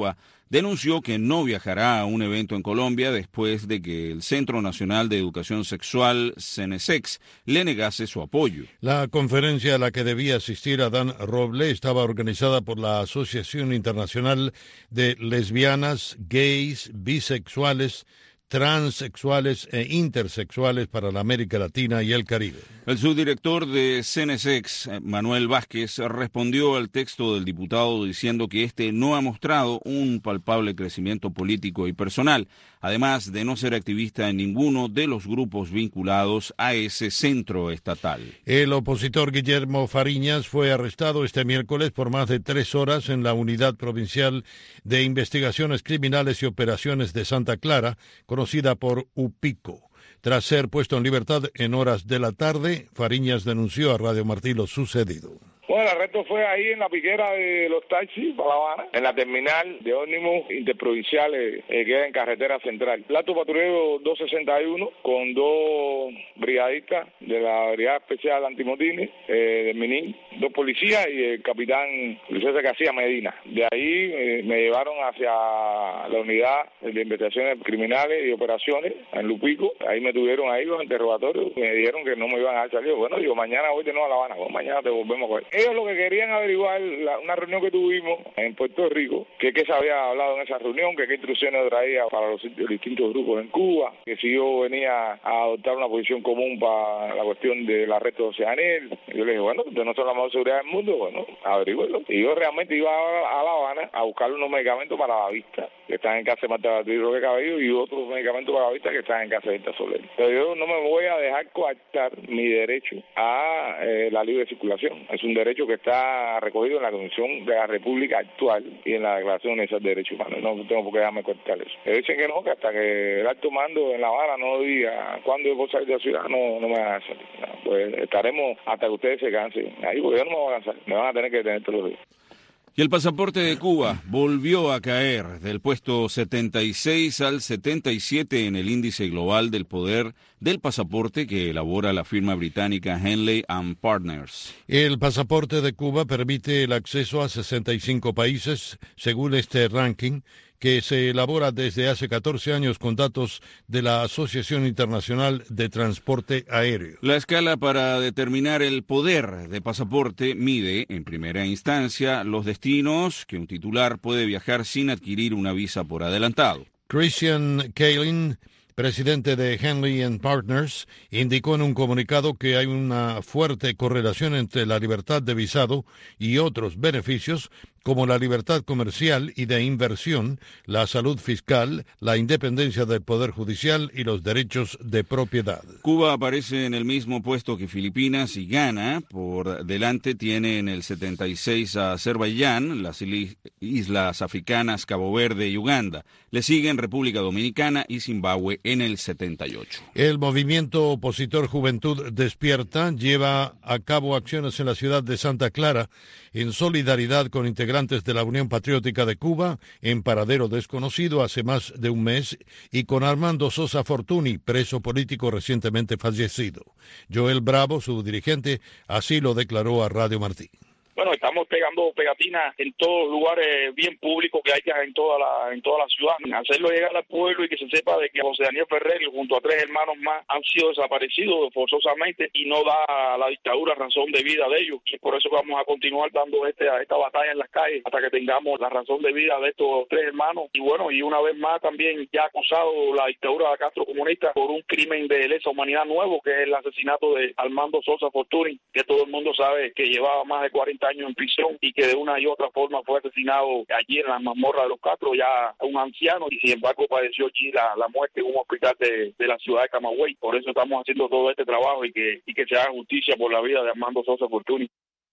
denunció que no viajará a un evento en Colombia después de que el Centro Nacional de Educación Sexual, CENESEX, le negase su apoyo. La conferencia a la que debía asistir Adán Roble estaba organizada por la Asociación Internacional de Lesbianas, Gays, Bisexuales, Transexuales e Intersexuales para la América Latina y el Caribe. El subdirector de CENESEX, Manuel Vázquez, respondió al texto del diputado diciendo que este no ha mostrado un palpable crecimiento político y personal, además de no ser activista en ninguno de los grupos vinculados a ese centro estatal. El opositor Guillermo Fariñas fue arrestado este miércoles por más de tres horas en la Unidad Provincial de Investigaciones Criminales y Operaciones de Santa Clara, conocida por UPICO. Tras ser puesto en libertad en horas de la tarde, Fariñas denunció a Radio Martí lo sucedido. Bueno, el arresto fue ahí en la piquera de los taxis para La Habana, en la terminal de ómnibus interprovinciales eh, que queda en carretera central. El acto patrullero doscientos sesenta y uno con dos brigadistas de la Brigada Especial Antimotines eh, del Minin, dos policías y el capitán Luis García Medina. De ahí eh, me llevaron hacia la unidad de investigaciones criminales y operaciones en Lupico. Ahí me tuvieron ahí los interrogatorios y me dijeron que no me iban a dar salido. Bueno, yo mañana voy de nuevo a La Habana, bueno, mañana te volvemos a ver. Ellos lo que querían averiguar, la, una reunión que tuvimos en Puerto Rico, que qué se había hablado en esa reunión, que qué instrucciones traía para los, los distintos grupos en Cuba, que si yo venía a adoptar una posición común para la cuestión del arresto de Oceanel. Yo le dije, bueno, ustedes no son la mejor seguridad del mundo, bueno, averigüenlo. Y yo realmente iba a, a La Habana a buscar unos medicamentos para la vista, que están en casa de Marta Beatriz Roque Cabello, y otros medicamentos para la vista que están en casa de Esta Soler. Pero yo no me voy a dejar coartar mi derecho a eh, la libre circulación. Es un derecho que está recogido en la Constitución de la República actual y en la Declaración Universal de Derechos Humanos. No tengo por qué dejarme cortar eso. Ellos dicen que no, que hasta que el alto mando en La Habana no diga cuándo yo puedo salir de la ciudad, no, no me van a salir. No, pues estaremos hasta que ustedes se cansen ahí, porque yo no me voy a cansar. Me van a tener que detener todos los días. Y el pasaporte de Cuba volvió a caer del puesto setenta y seis al setenta y siete en el índice global del poder del pasaporte que elabora la firma británica Henley and Partners. El pasaporte de Cuba permite el acceso a sesenta y cinco países, según este ranking, que se elabora desde hace catorce años con datos de la Asociación Internacional de Transporte Aéreo. La escala para determinar el poder de pasaporte mide, en primera instancia, los destinos que un titular puede viajar sin adquirir una visa por adelantado. Christian Kaelin, presidente de Henley and Partners, indicó en un comunicado que hay una fuerte correlación entre la libertad de visado y otros beneficios como la libertad comercial y de inversión, la salud fiscal, la independencia del Poder Judicial y los derechos de propiedad. Cuba aparece en el mismo puesto que Filipinas y Ghana. Por delante tiene en el setenta y seis a Azerbaiyán, las islas africanas Cabo Verde y Uganda. Le siguen República Dominicana y Zimbabue en el setenta y ocho. El movimiento opositor Juventud Despierta lleva a cabo acciones en la ciudad de Santa Clara en solidaridad con integrantes de la Unión Patriótica de Cuba en paradero desconocido hace más de un mes y con Armando Sosa Fortuny, preso político recientemente fallecido. Joel Bravo, su dirigente, así lo declaró a Radio Martí. Bueno, estamos pegando pegatinas en todos los lugares bien públicos que hay en toda la en toda la ciudad. Hacerlo llegar al pueblo y que se sepa de que José Daniel Ferrer junto a tres hermanos más han sido desaparecidos forzosamente y no da a la dictadura razón de vida de ellos. Y por eso vamos a continuar dando este, esta batalla en las calles hasta que tengamos la razón de vida de estos tres hermanos. Y bueno, y una vez más también ya ha acusado la dictadura de Castro comunista por un crimen de lesa humanidad nuevo, que es el asesinato de Armando Sosa Fortuny, que todo el mundo sabe que llevaba más de cuarenta años en prisión y que de una y otra forma fue asesinado allí en la mazmorra de los Castro, ya un anciano, y sin embargo padeció allí la, la muerte en un hospital de, de la ciudad de Camagüey. Por eso estamos haciendo todo este trabajo y que, y que se haga justicia por la vida de Armando Sosa Fortuny.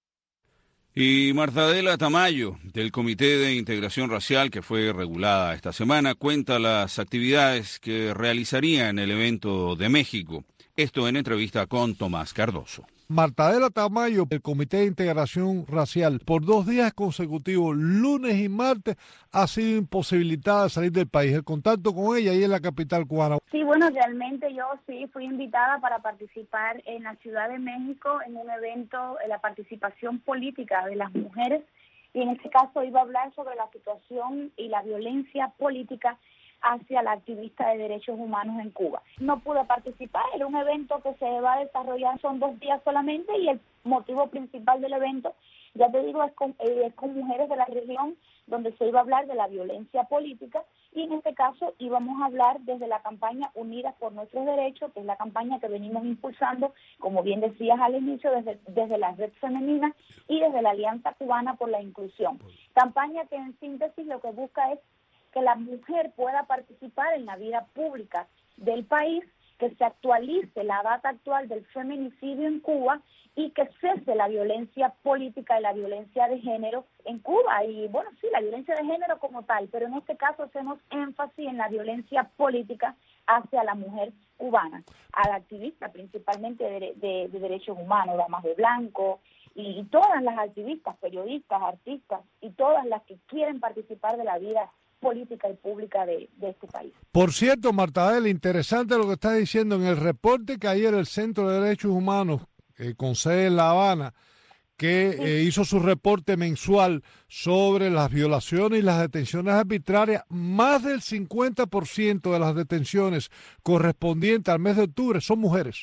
Y Martadela Tamayo, del Comité de Integración Racial, que fue regulada esta semana, cuenta las actividades que realizaría en el evento de México. Esto en entrevista con Tomás Cardoso. Martadela Tamayo, del Comité de Integración Racial, por dos días consecutivos, lunes y martes, ha sido imposibilitada de salir del país. El contacto con ella ahí en la capital cubana. Sí, bueno, realmente yo sí fui invitada para participar en la Ciudad de México en un evento, en la participación política de las mujeres y en este caso iba a hablar sobre la situación y la violencia política hacia la activista de derechos humanos en Cuba. No pude participar, era un evento que se va a desarrollar, son dos días solamente, y el motivo principal del evento, ya te digo, es con, es con mujeres de la región, donde se iba a hablar de la violencia política, y en este caso íbamos a hablar desde la campaña Unidas por Nuestros Derechos, que es la campaña que venimos impulsando, como bien decías al inicio, desde, desde la Red Femenina y desde la Alianza Cubana por la Inclusión. Campaña que en síntesis lo que busca es que la mujer pueda participar en la vida pública del país, que se actualice la data actual del feminicidio en Cuba y que cese la violencia política y la violencia de género en Cuba. Y bueno, sí, la violencia de género como tal, pero en este caso hacemos énfasis en la violencia política hacia la mujer cubana, a la activista principalmente de, de, de derechos humanos, damas de blanco, y, y todas las activistas, periodistas, artistas y todas las que quieren participar de la vida política y pública de, de este país. Por cierto, Martael, interesante lo que estás diciendo. En el reporte que ayer el Centro de Derechos Humanos, eh, con sede en La Habana, que sí. eh, hizo su reporte mensual sobre las violaciones y las detenciones arbitrarias, más del cincuenta por ciento de las detenciones correspondientes al mes de octubre son mujeres.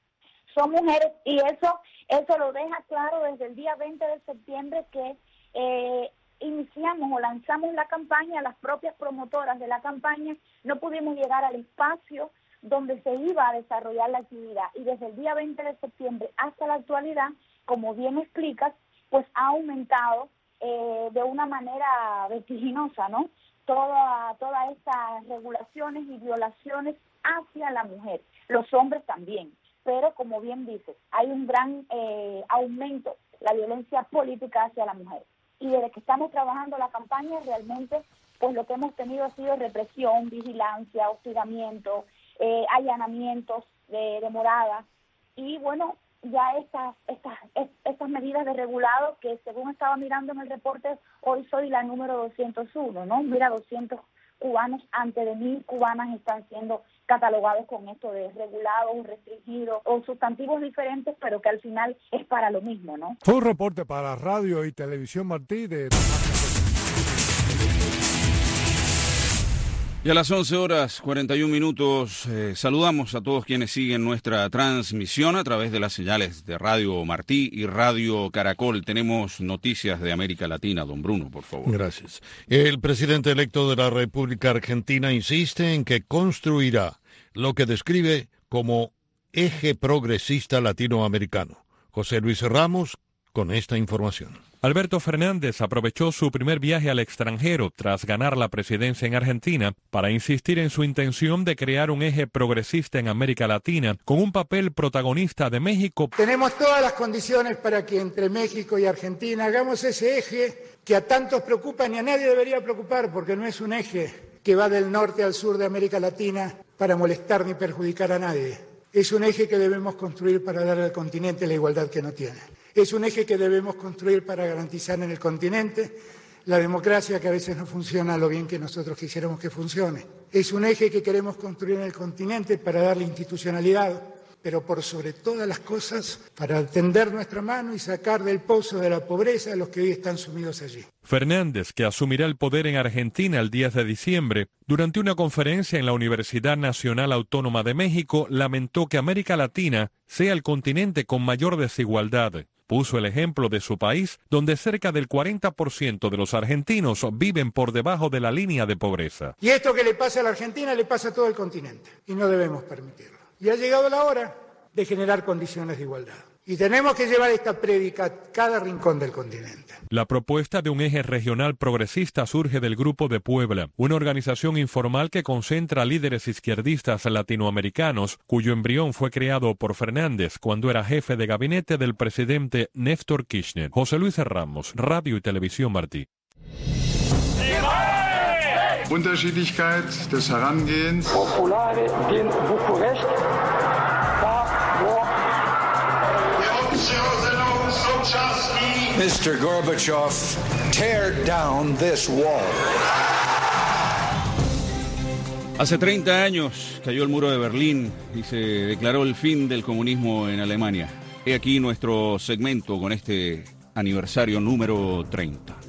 Son mujeres, y eso, eso lo deja claro desde el día veinte de septiembre que eh, iniciamos o lanzamos la campaña. Las propias promotoras de la campaña no pudimos llegar al espacio donde se iba a desarrollar la actividad, y desde el día veinte de septiembre hasta la actualidad, como bien explicas, pues ha aumentado eh, de una manera vertiginosa, ¿no? Toda, todas estas regulaciones y violaciones hacia la mujer, los hombres también, pero como bien dices, hay un gran eh, aumento la violencia política hacia la mujer. Y desde que estamos trabajando la campaña, realmente, pues lo que hemos tenido ha sido represión, vigilancia, hostigamiento, eh, allanamientos de, de moradas, y bueno, ya estas, estas, estas medidas de regulado, que según estaba mirando en el reporte, hoy soy la número doscientos uno, ¿no? Mira, doscientos cubanos, antes de mil cubanas están siendo catalogados con esto de regulados, restringidos o sustantivos diferentes, pero que al final es para lo mismo, ¿no? Fue un reporte para Radio y Televisión Martí de... Y a las once horas cuarenta y un minutos eh, saludamos a todos quienes siguen nuestra transmisión a través de las señales de Radio Martí y Radio Caracol. Tenemos noticias de América Latina. Don Bruno, por favor. Gracias. El presidente electo de la República Argentina insiste en que construirá lo que describe como eje progresista latinoamericano. José Luis Ramos con esta información. Alberto Fernández aprovechó su primer viaje al extranjero tras ganar la presidencia en Argentina para insistir en su intención de crear un eje progresista en América Latina con un papel protagonista de México. Tenemos todas las condiciones para que entre México y Argentina hagamos ese eje que a tantos preocupa ni a nadie debería preocupar, porque no es un eje que va del norte al sur de América Latina para molestar ni perjudicar a nadie. Es un eje que debemos construir para darle al continente la igualdad que no tiene. Es un eje que debemos construir para garantizar en el continente la democracia, que a veces no funciona lo bien que nosotros quisiéramos que funcione. Es un eje que queremos construir en el continente para darle institucionalidad, pero por sobre todas las cosas para tender nuestra mano y sacar del pozo de la pobreza a los que hoy están sumidos allí. Fernández, que asumirá el poder en Argentina el diez de diciembre, durante una conferencia en la Universidad Nacional Autónoma de México, lamentó que América Latina sea el continente con mayor desigualdad. Puso el ejemplo de su país, donde cerca del cuarenta por ciento de los argentinos viven por debajo de la línea de pobreza. Y esto que le pasa a la Argentina le pasa a todo el continente, y no debemos permitirlo. Y ha llegado la hora de generar condiciones de igualdad. Y tenemos que llevar esta prédica a cada rincón del continente. La propuesta de un eje regional progresista surge del Grupo de Puebla, una organización informal que concentra líderes izquierdistas latinoamericanos, cuyo embrión fue creado por Fernández cuando era jefe de gabinete del presidente Néstor Kirchner. José Luis Ramos, Radio y Televisión Martí. Unterschiedlichkeit des Herangehens. Populare din București, Mister Gorbachev, tear down this wall. Hace treinta años cayó el muro de Berlín y se declaró el fin del comunismo en Alemania. He aquí nuestro segmento con este aniversario número treinta.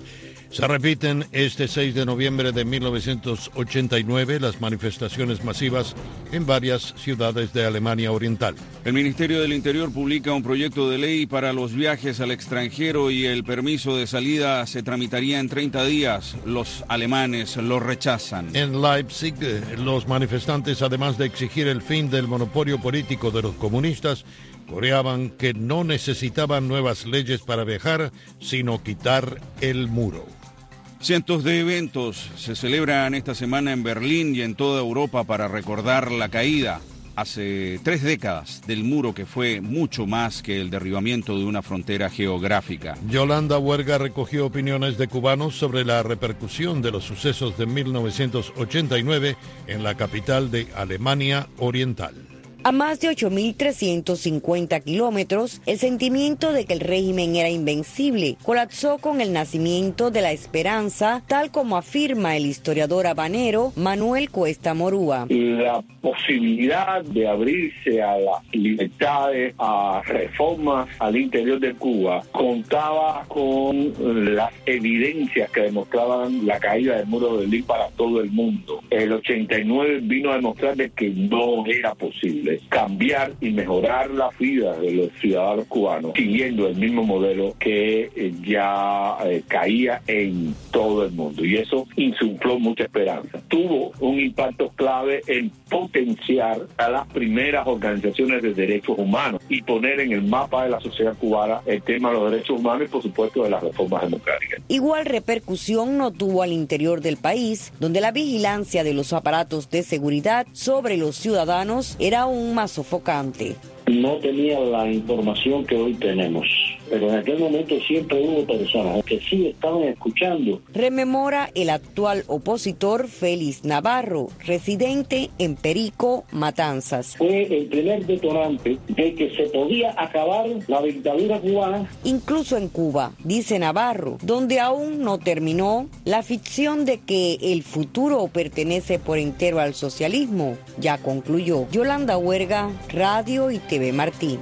Se repiten este seis de noviembre de mil novecientos ochenta y nueve las manifestaciones masivas en varias ciudades de Alemania Oriental. El Ministerio del Interior publica un proyecto de ley para los viajes al extranjero y el permiso de salida se tramitaría en treinta días. Los alemanes lo rechazan. En Leipzig, los manifestantes, además de exigir el fin del monopolio político de los comunistas, coreaban que no necesitaban nuevas leyes para viajar, sino quitar el muro. Cientos de eventos se celebran esta semana en Berlín y en toda Europa para recordar la caída hace tres décadas del muro que fue mucho más que el derribamiento de una frontera geográfica. Yolanda Huerga recogió opiniones de cubanos sobre la repercusión de los sucesos de mil novecientos ochenta y nueve en la capital de Alemania Oriental. A más de ocho mil trescientos cincuenta kilómetros, el sentimiento de que el régimen era invencible colapsó con el nacimiento de la esperanza, tal como afirma el historiador habanero Manuel Cuesta Morúa. La posibilidad de abrirse a las libertades, a reformas al interior de Cuba, contaba con las evidencias que demostraban la caída del muro de Berlín para todo el mundo. El ochenta y nueve vino a demostrar de que no era posible cambiar y mejorar la vida de los ciudadanos cubanos siguiendo el mismo modelo que eh, ya eh, caía en todo el mundo, y eso insufló mucha esperanza. Tuvo un impacto clave en potenciar a las primeras organizaciones de derechos humanos y poner en el mapa de la sociedad cubana el tema de los derechos humanos y por supuesto de las reformas democráticas. Igual repercusión no tuvo al interior del país, donde la vigilancia de los aparatos de seguridad sobre los ciudadanos era un más sofocante. No tenía la información que hoy tenemos, pero en aquel momento siempre hubo personas que sí estaban escuchando. Rememora el actual opositor Félix Navarro, residente en Perico, Matanzas. Fue el primer detonante de que se podía acabar la dictadura cubana. Incluso en Cuba, dice Navarro, donde aún no terminó, la ficción de que el futuro pertenece por entero al socialismo ya concluyó. Yolanda Huerga, Radio y T V Martí.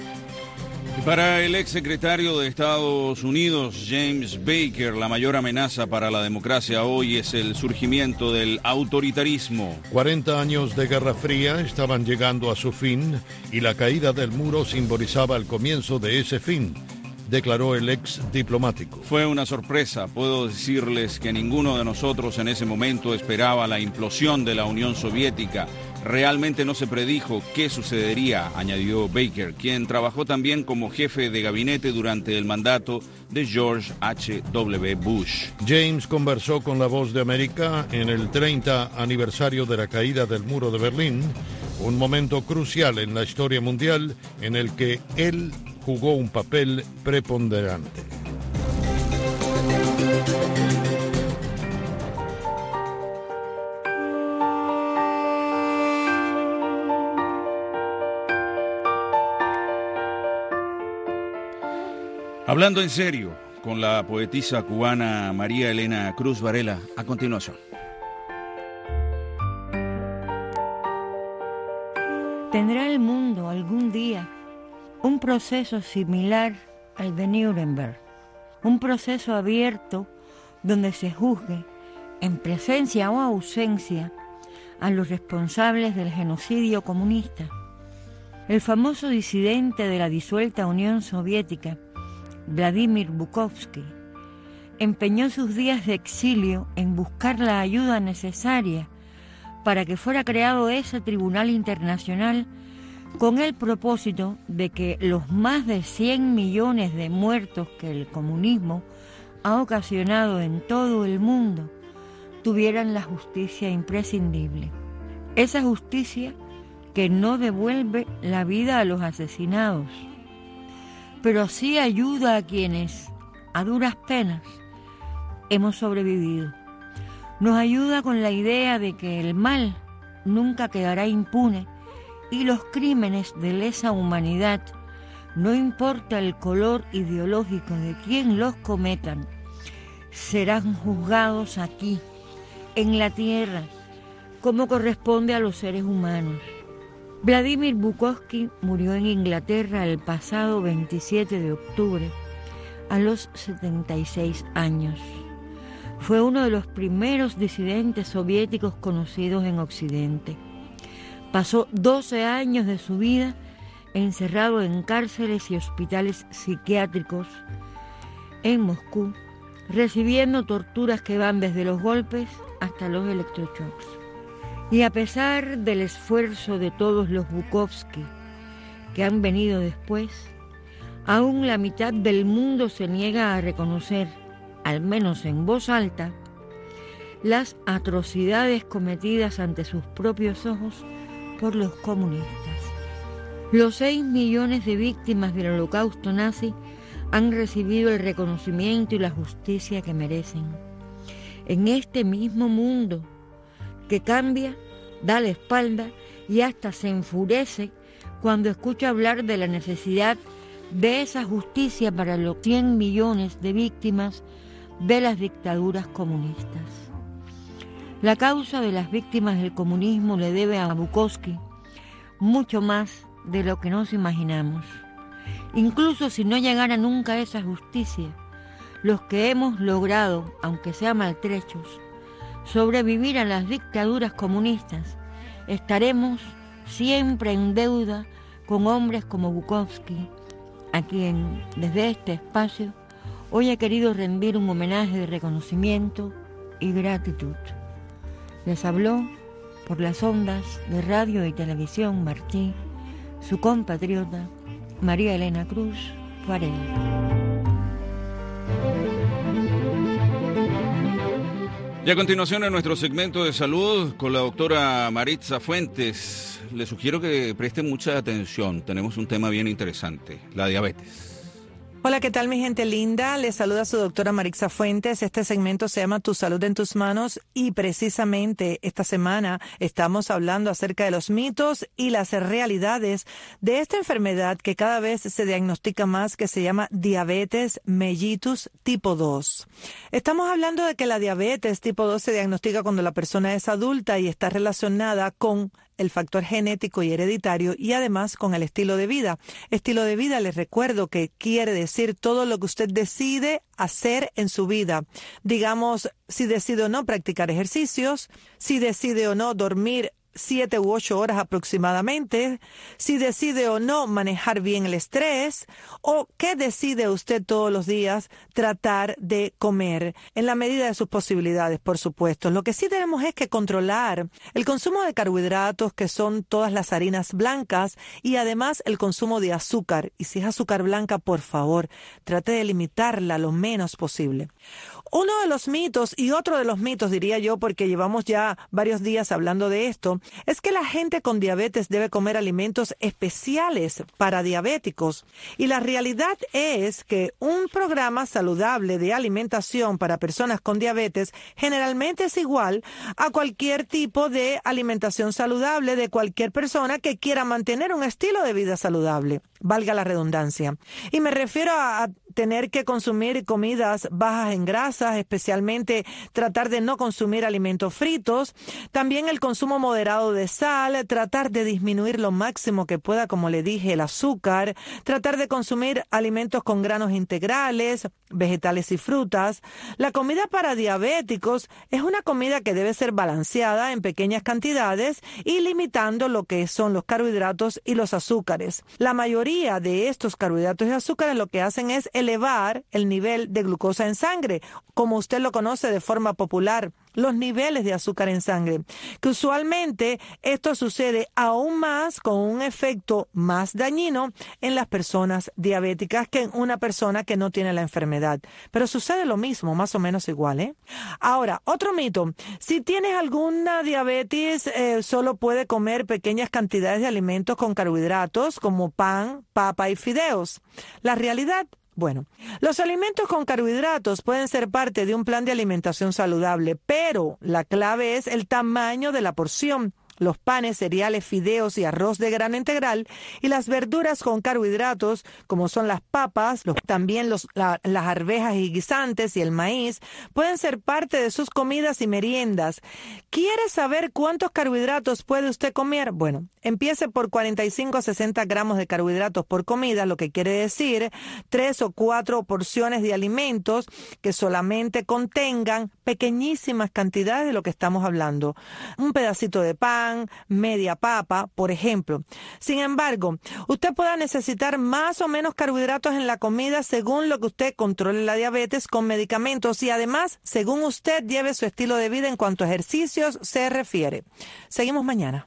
Y para el exsecretario de Estados Unidos, James Baker, la mayor amenaza para la democracia hoy es el surgimiento del autoritarismo. cuarenta años de Guerra Fría estaban llegando a su fin y la caída del muro simbolizaba el comienzo de ese fin, declaró el ex diplomático. Fue una sorpresa. Puedo decirles que ninguno de nosotros en ese momento esperaba la implosión de la Unión Soviética. Realmente no se predijo qué sucedería, añadió Baker, quien trabajó también como jefe de gabinete durante el mandato de George H W Bush. James conversó con La Voz de América en el treinta aniversario de la caída del muro de Berlín, un momento crucial en la historia mundial en el que él jugó un papel preponderante. Hablando en serio con la poetisa cubana María Elena Cruz Varela, a continuación. ¿Tendrá el mundo algún día un proceso similar al de Nuremberg? Un proceso abierto donde se juzgue, en presencia o ausencia, a los responsables del genocidio comunista. El famoso disidente de la disuelta Unión Soviética, Vladimir Bukovsky, empeñó sus días de exilio en buscar la ayuda necesaria para que fuera creado ese tribunal internacional con el propósito de que los más de cien millones de muertos que el comunismo ha ocasionado en todo el mundo tuvieran la justicia imprescindible. Esa justicia que no devuelve la vida a los asesinados, pero sí ayuda a quienes, a duras penas, hemos sobrevivido. Nos ayuda con la idea de que el mal nunca quedará impune y los crímenes de lesa humanidad, no importa el color ideológico de quien los cometan, serán juzgados aquí, en la tierra, como corresponde a los seres humanos. Vladimir Bukovsky murió en Inglaterra el pasado veintisiete de octubre, a los setenta y seis años. Fue uno de los primeros disidentes soviéticos conocidos en Occidente. Pasó doce años de su vida encerrado en cárceles y hospitales psiquiátricos en Moscú, recibiendo torturas que van desde los golpes hasta los electroshocks. Y a pesar del esfuerzo de todos los Bukovsky que han venido después, aún la mitad del mundo se niega a reconocer, al menos en voz alta, las atrocidades cometidas ante sus propios ojos por los comunistas. Los seis millones de víctimas del holocausto nazi han recibido el reconocimiento y la justicia que merecen. En este mismo mundo que cambia, da la espalda y hasta se enfurece cuando escucha hablar de la necesidad de esa justicia para los cien millones de víctimas de las dictaduras comunistas. La causa de las víctimas del comunismo le debe a Bukovsky mucho más de lo que nos imaginamos. Incluso si no llegara nunca a esa justicia, los que hemos logrado, aunque sea maltrechos, sobrevivir a las dictaduras comunistas, estaremos siempre en deuda con hombres como Bukovsky, a quien desde este espacio hoy he querido rendir un homenaje de reconocimiento y gratitud. Les habló por las ondas de radio y televisión Martí, su compatriota María Elena Cruz Farell. Y a continuación en nuestro segmento de salud con la doctora Maritza Fuentes, le sugiero que preste mucha atención, tenemos un tema bien interesante, la diabetes. Hola, ¿qué tal mi gente linda? Les saluda su doctora Maritza Fuentes. Este segmento se llama Tu Salud en Tus Manos y precisamente esta semana estamos hablando acerca de los mitos y las realidades de esta enfermedad que cada vez se diagnostica más, que se llama diabetes mellitus tipo dos. Estamos hablando de que la diabetes tipo dos se diagnostica cuando la persona es adulta y está relacionada con el factor genético y hereditario y además con el estilo de vida. Estilo de vida, les recuerdo que quiere decir todo lo que usted decide hacer en su vida. Digamos, si decide o no practicar ejercicios, si decide o no dormir siete u ocho horas aproximadamente, si decide o no manejar bien el estrés, o qué decide usted todos los días tratar de comer, en la medida de sus posibilidades, por supuesto. Lo que sí tenemos es que controlar el consumo de carbohidratos, que son todas las harinas blancas, y además el consumo de azúcar. Y si es azúcar blanca, por favor, trate de limitarla lo menos posible. Uno de los mitos, y otro de los mitos diría yo, porque llevamos ya varios días hablando de esto, es que la gente con diabetes debe comer alimentos especiales para diabéticos. Y la realidad es que un programa saludable de alimentación para personas con diabetes generalmente es igual a cualquier tipo de alimentación saludable de cualquier persona que quiera mantener un estilo de vida saludable, valga la redundancia. Y me refiero a, a tener que consumir comidas bajas en grasas, especialmente tratar de no consumir alimentos fritos, también el consumo moderado de sal, tratar de disminuir lo máximo que pueda, como le dije, el azúcar, tratar de consumir alimentos con granos integrales, vegetales y frutas. La comida para diabéticos es una comida que debe ser balanceada en pequeñas cantidades y limitando lo que son los carbohidratos y los azúcares. La mayoría de estos carbohidratos y azúcares lo que hacen es elevar el nivel de glucosa en sangre, como usted lo conoce de forma popular, los niveles de azúcar en sangre, que usualmente esto sucede aún más con un efecto más dañino en las personas diabéticas que en una persona que no tiene la enfermedad. Pero sucede lo mismo, más o menos igual, ¿eh? Ahora, otro mito. Si tienes alguna diabetes, eh, solo puede comer pequeñas cantidades de alimentos con carbohidratos como pan, papa y fideos. La realidad, bueno, los alimentos con carbohidratos pueden ser parte de un plan de alimentación saludable, pero la clave es el tamaño de la porción. los panes, cereales, fideos y arroz de grano integral, y las verduras con carbohidratos, como son las papas, los, también los, la, las arvejas y guisantes y el maíz, pueden ser parte de sus comidas y meriendas. ¿Quiere saber cuántos carbohidratos puede usted comer? Bueno, empiece por cuarenta y cinco a sesenta gramos de carbohidratos por comida, lo que quiere decir tres o cuatro porciones de alimentos que solamente contengan pequeñísimas cantidades de lo que estamos hablando. Un pedacito de pan, media papa, por ejemplo. Sin embargo, usted pueda necesitar más o menos carbohidratos en la comida según lo que usted controle la diabetes con medicamentos y además según usted lleve su estilo de vida en cuanto a ejercicios se refiere. Seguimos mañana.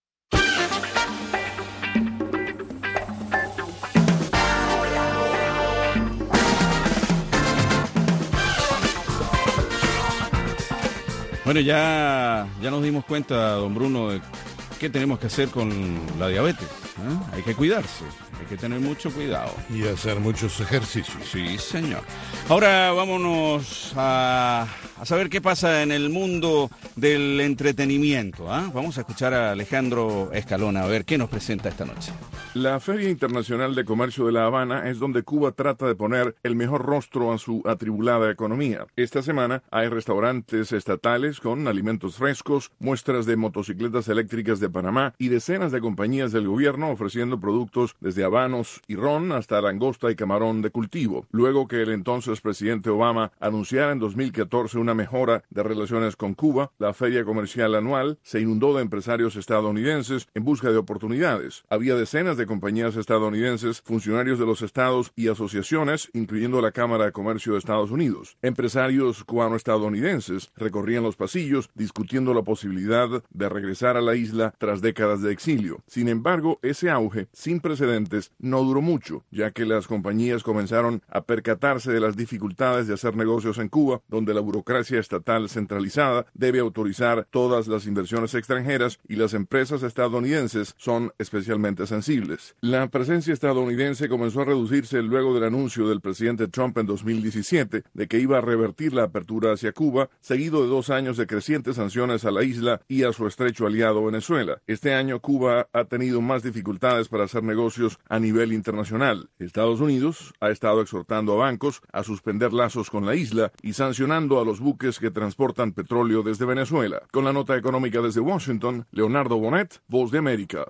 Bueno, ya, ya nos dimos cuenta, don Bruno, de qué tenemos que hacer con la diabetes. ¿eh? Hay que cuidarse, hay que tener mucho cuidado. Y hacer muchos ejercicios. Sí, señor. Ahora vámonos a, a saber qué pasa en el mundo del entretenimiento. ¿eh? Vamos a escuchar a Alejandro Escalona, a ver qué nos presenta esta noche. La Feria Internacional de Comercio de La Habana es donde Cuba trata de poner el mejor rostro a su atribulada economía. Esta semana hay restaurantes estatales con alimentos frescos, muestras de motocicletas eléctricas de Panamá y decenas de compañías del gobierno ofreciendo productos desde habanos y ron hasta langosta y camarón de cultivo. Luego que el entonces presidente Obama anunciara en dos mil catorce una mejora de relaciones con Cuba, la feria comercial anual se inundó de empresarios estadounidenses en busca de oportunidades. Había decenas de compañías estadounidenses, funcionarios de los estados y asociaciones, incluyendo la Cámara de Comercio de Estados Unidos. Empresarios cubano-estadounidenses recorrían los pasillos discutiendo la posibilidad de regresar a la isla tras décadas de exilio. Sin embargo, ese auge, sin precedentes, no duró mucho, ya que las compañías comenzaron a percatarse de las dificultades de hacer negocios en Cuba, donde la burocracia estatal centralizada debe autorizar todas las inversiones extranjeras y las empresas estadounidenses son especialmente sensibles. La presencia estadounidense comenzó a reducirse luego del anuncio del presidente Trump en dos mil diecisiete de que iba a revertir la apertura hacia Cuba, seguido de dos años de crecientes sanciones a la isla y a su estrecho aliado Venezuela. Este año Cuba ha tenido más dificultades para hacer negocios a nivel internacional. Estados Unidos ha estado exhortando a bancos a suspender lazos con la isla y sancionando a los buques que transportan petróleo desde Venezuela. Con la nota económica desde Washington, Leonardo Bonet, Voz de América.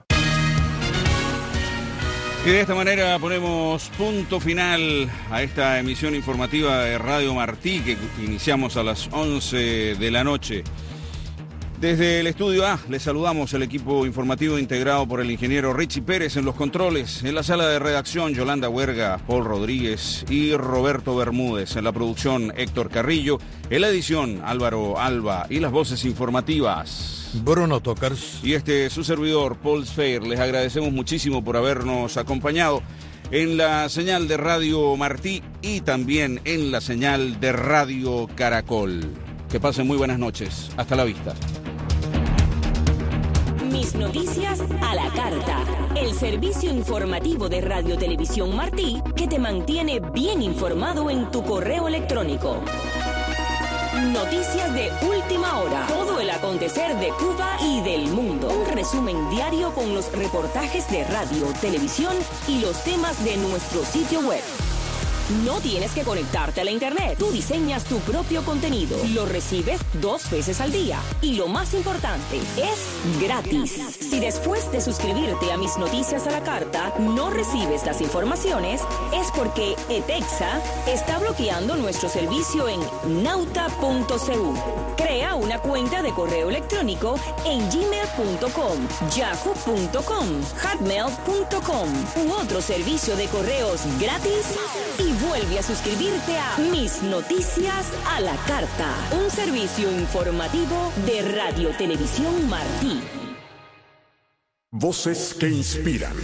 Y de esta manera ponemos punto final a esta emisión informativa de Radio Martí que iniciamos a las once de la noche. Desde el Estudio A les saludamos el equipo informativo integrado por el ingeniero Richie Pérez en los controles, en la sala de redacción Yolanda Huerga, Paul Rodríguez y Roberto Bermúdez, en la producción Héctor Carrillo, en la edición Álvaro Alba y las voces informativas Bruno Tocars y este su servidor Paul Sfeir. Les agradecemos muchísimo por habernos acompañado en la señal de Radio Martí y también en la señal de Radio Caracol. Que pasen muy buenas noches. Hasta la vista. Mis noticias a la carta. El servicio informativo de Radio Televisión Martí que te mantiene bien informado en tu correo electrónico. Noticias de última hora. Todo el acontecer de Cuba y del mundo. Un resumen diario con los reportajes de radio, televisión y los temas de nuestro sitio web. No tienes que conectarte a la internet. Tú diseñas tu propio contenido. Lo recibes dos veces al día. Y lo más importante, es gratis. Si después de suscribirte a Mis Noticias a la Carta no recibes las informaciones, es porque ETEXA está bloqueando nuestro servicio en nauta punto c u. Crea una cuenta de correo electrónico en gmail punto com, yahoo punto com, hotmail punto com u otro servicio de correos gratis y vuelve a suscribirte a Mis Noticias a la Carta, un servicio informativo de Radio Televisión Martí. Voces que inspiran.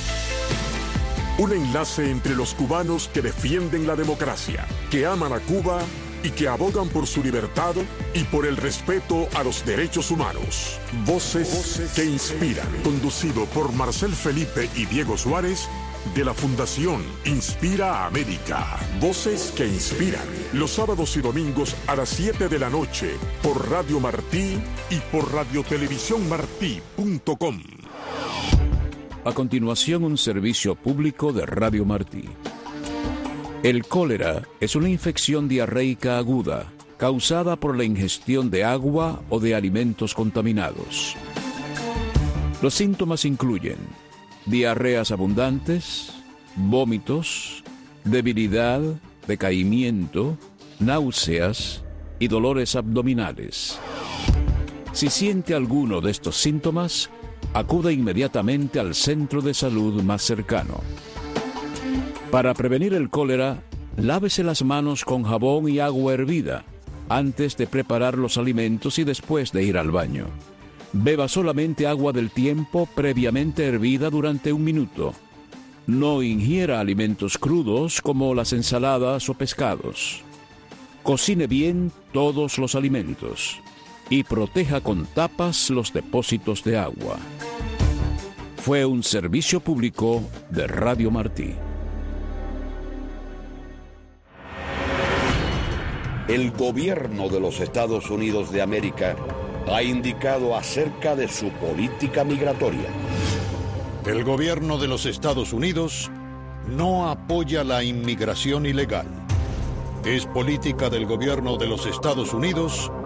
Un enlace entre los cubanos que defienden la democracia, que aman a Cuba y que abogan por su libertad y por el respeto a los derechos humanos. Voces, Voces que inspiran. Conducido por Marcel Felipe y Diego Suárez de la Fundación Inspira América. Voces que inspiran. Los sábados y domingos a las siete de la noche por Radio Martí y por radiotelevisión martí punto com. A continuación, un servicio público de Radio Martí. El cólera es una infección diarreica aguda causada por la ingestión de agua o de alimentos contaminados. Los síntomas incluyen diarreas abundantes, vómitos, debilidad, decaimiento, náuseas y dolores abdominales. Si siente alguno de estos síntomas, acuda inmediatamente al centro de salud más cercano. Para prevenir el cólera, lávese las manos con jabón y agua hervida antes de preparar los alimentos y después de ir al baño. Beba solamente agua del tiempo previamente hervida durante un minuto. No ingiera alimentos crudos como las ensaladas o pescados. Cocine bien todos los alimentos y proteja con tapas los depósitos de agua. Fue un servicio público de Radio Martí. El gobierno de los Estados Unidos de América ha indicado acerca de su política migratoria. El gobierno de los Estados Unidos no apoya la inmigración ilegal. Es política del gobierno de los Estados Unidos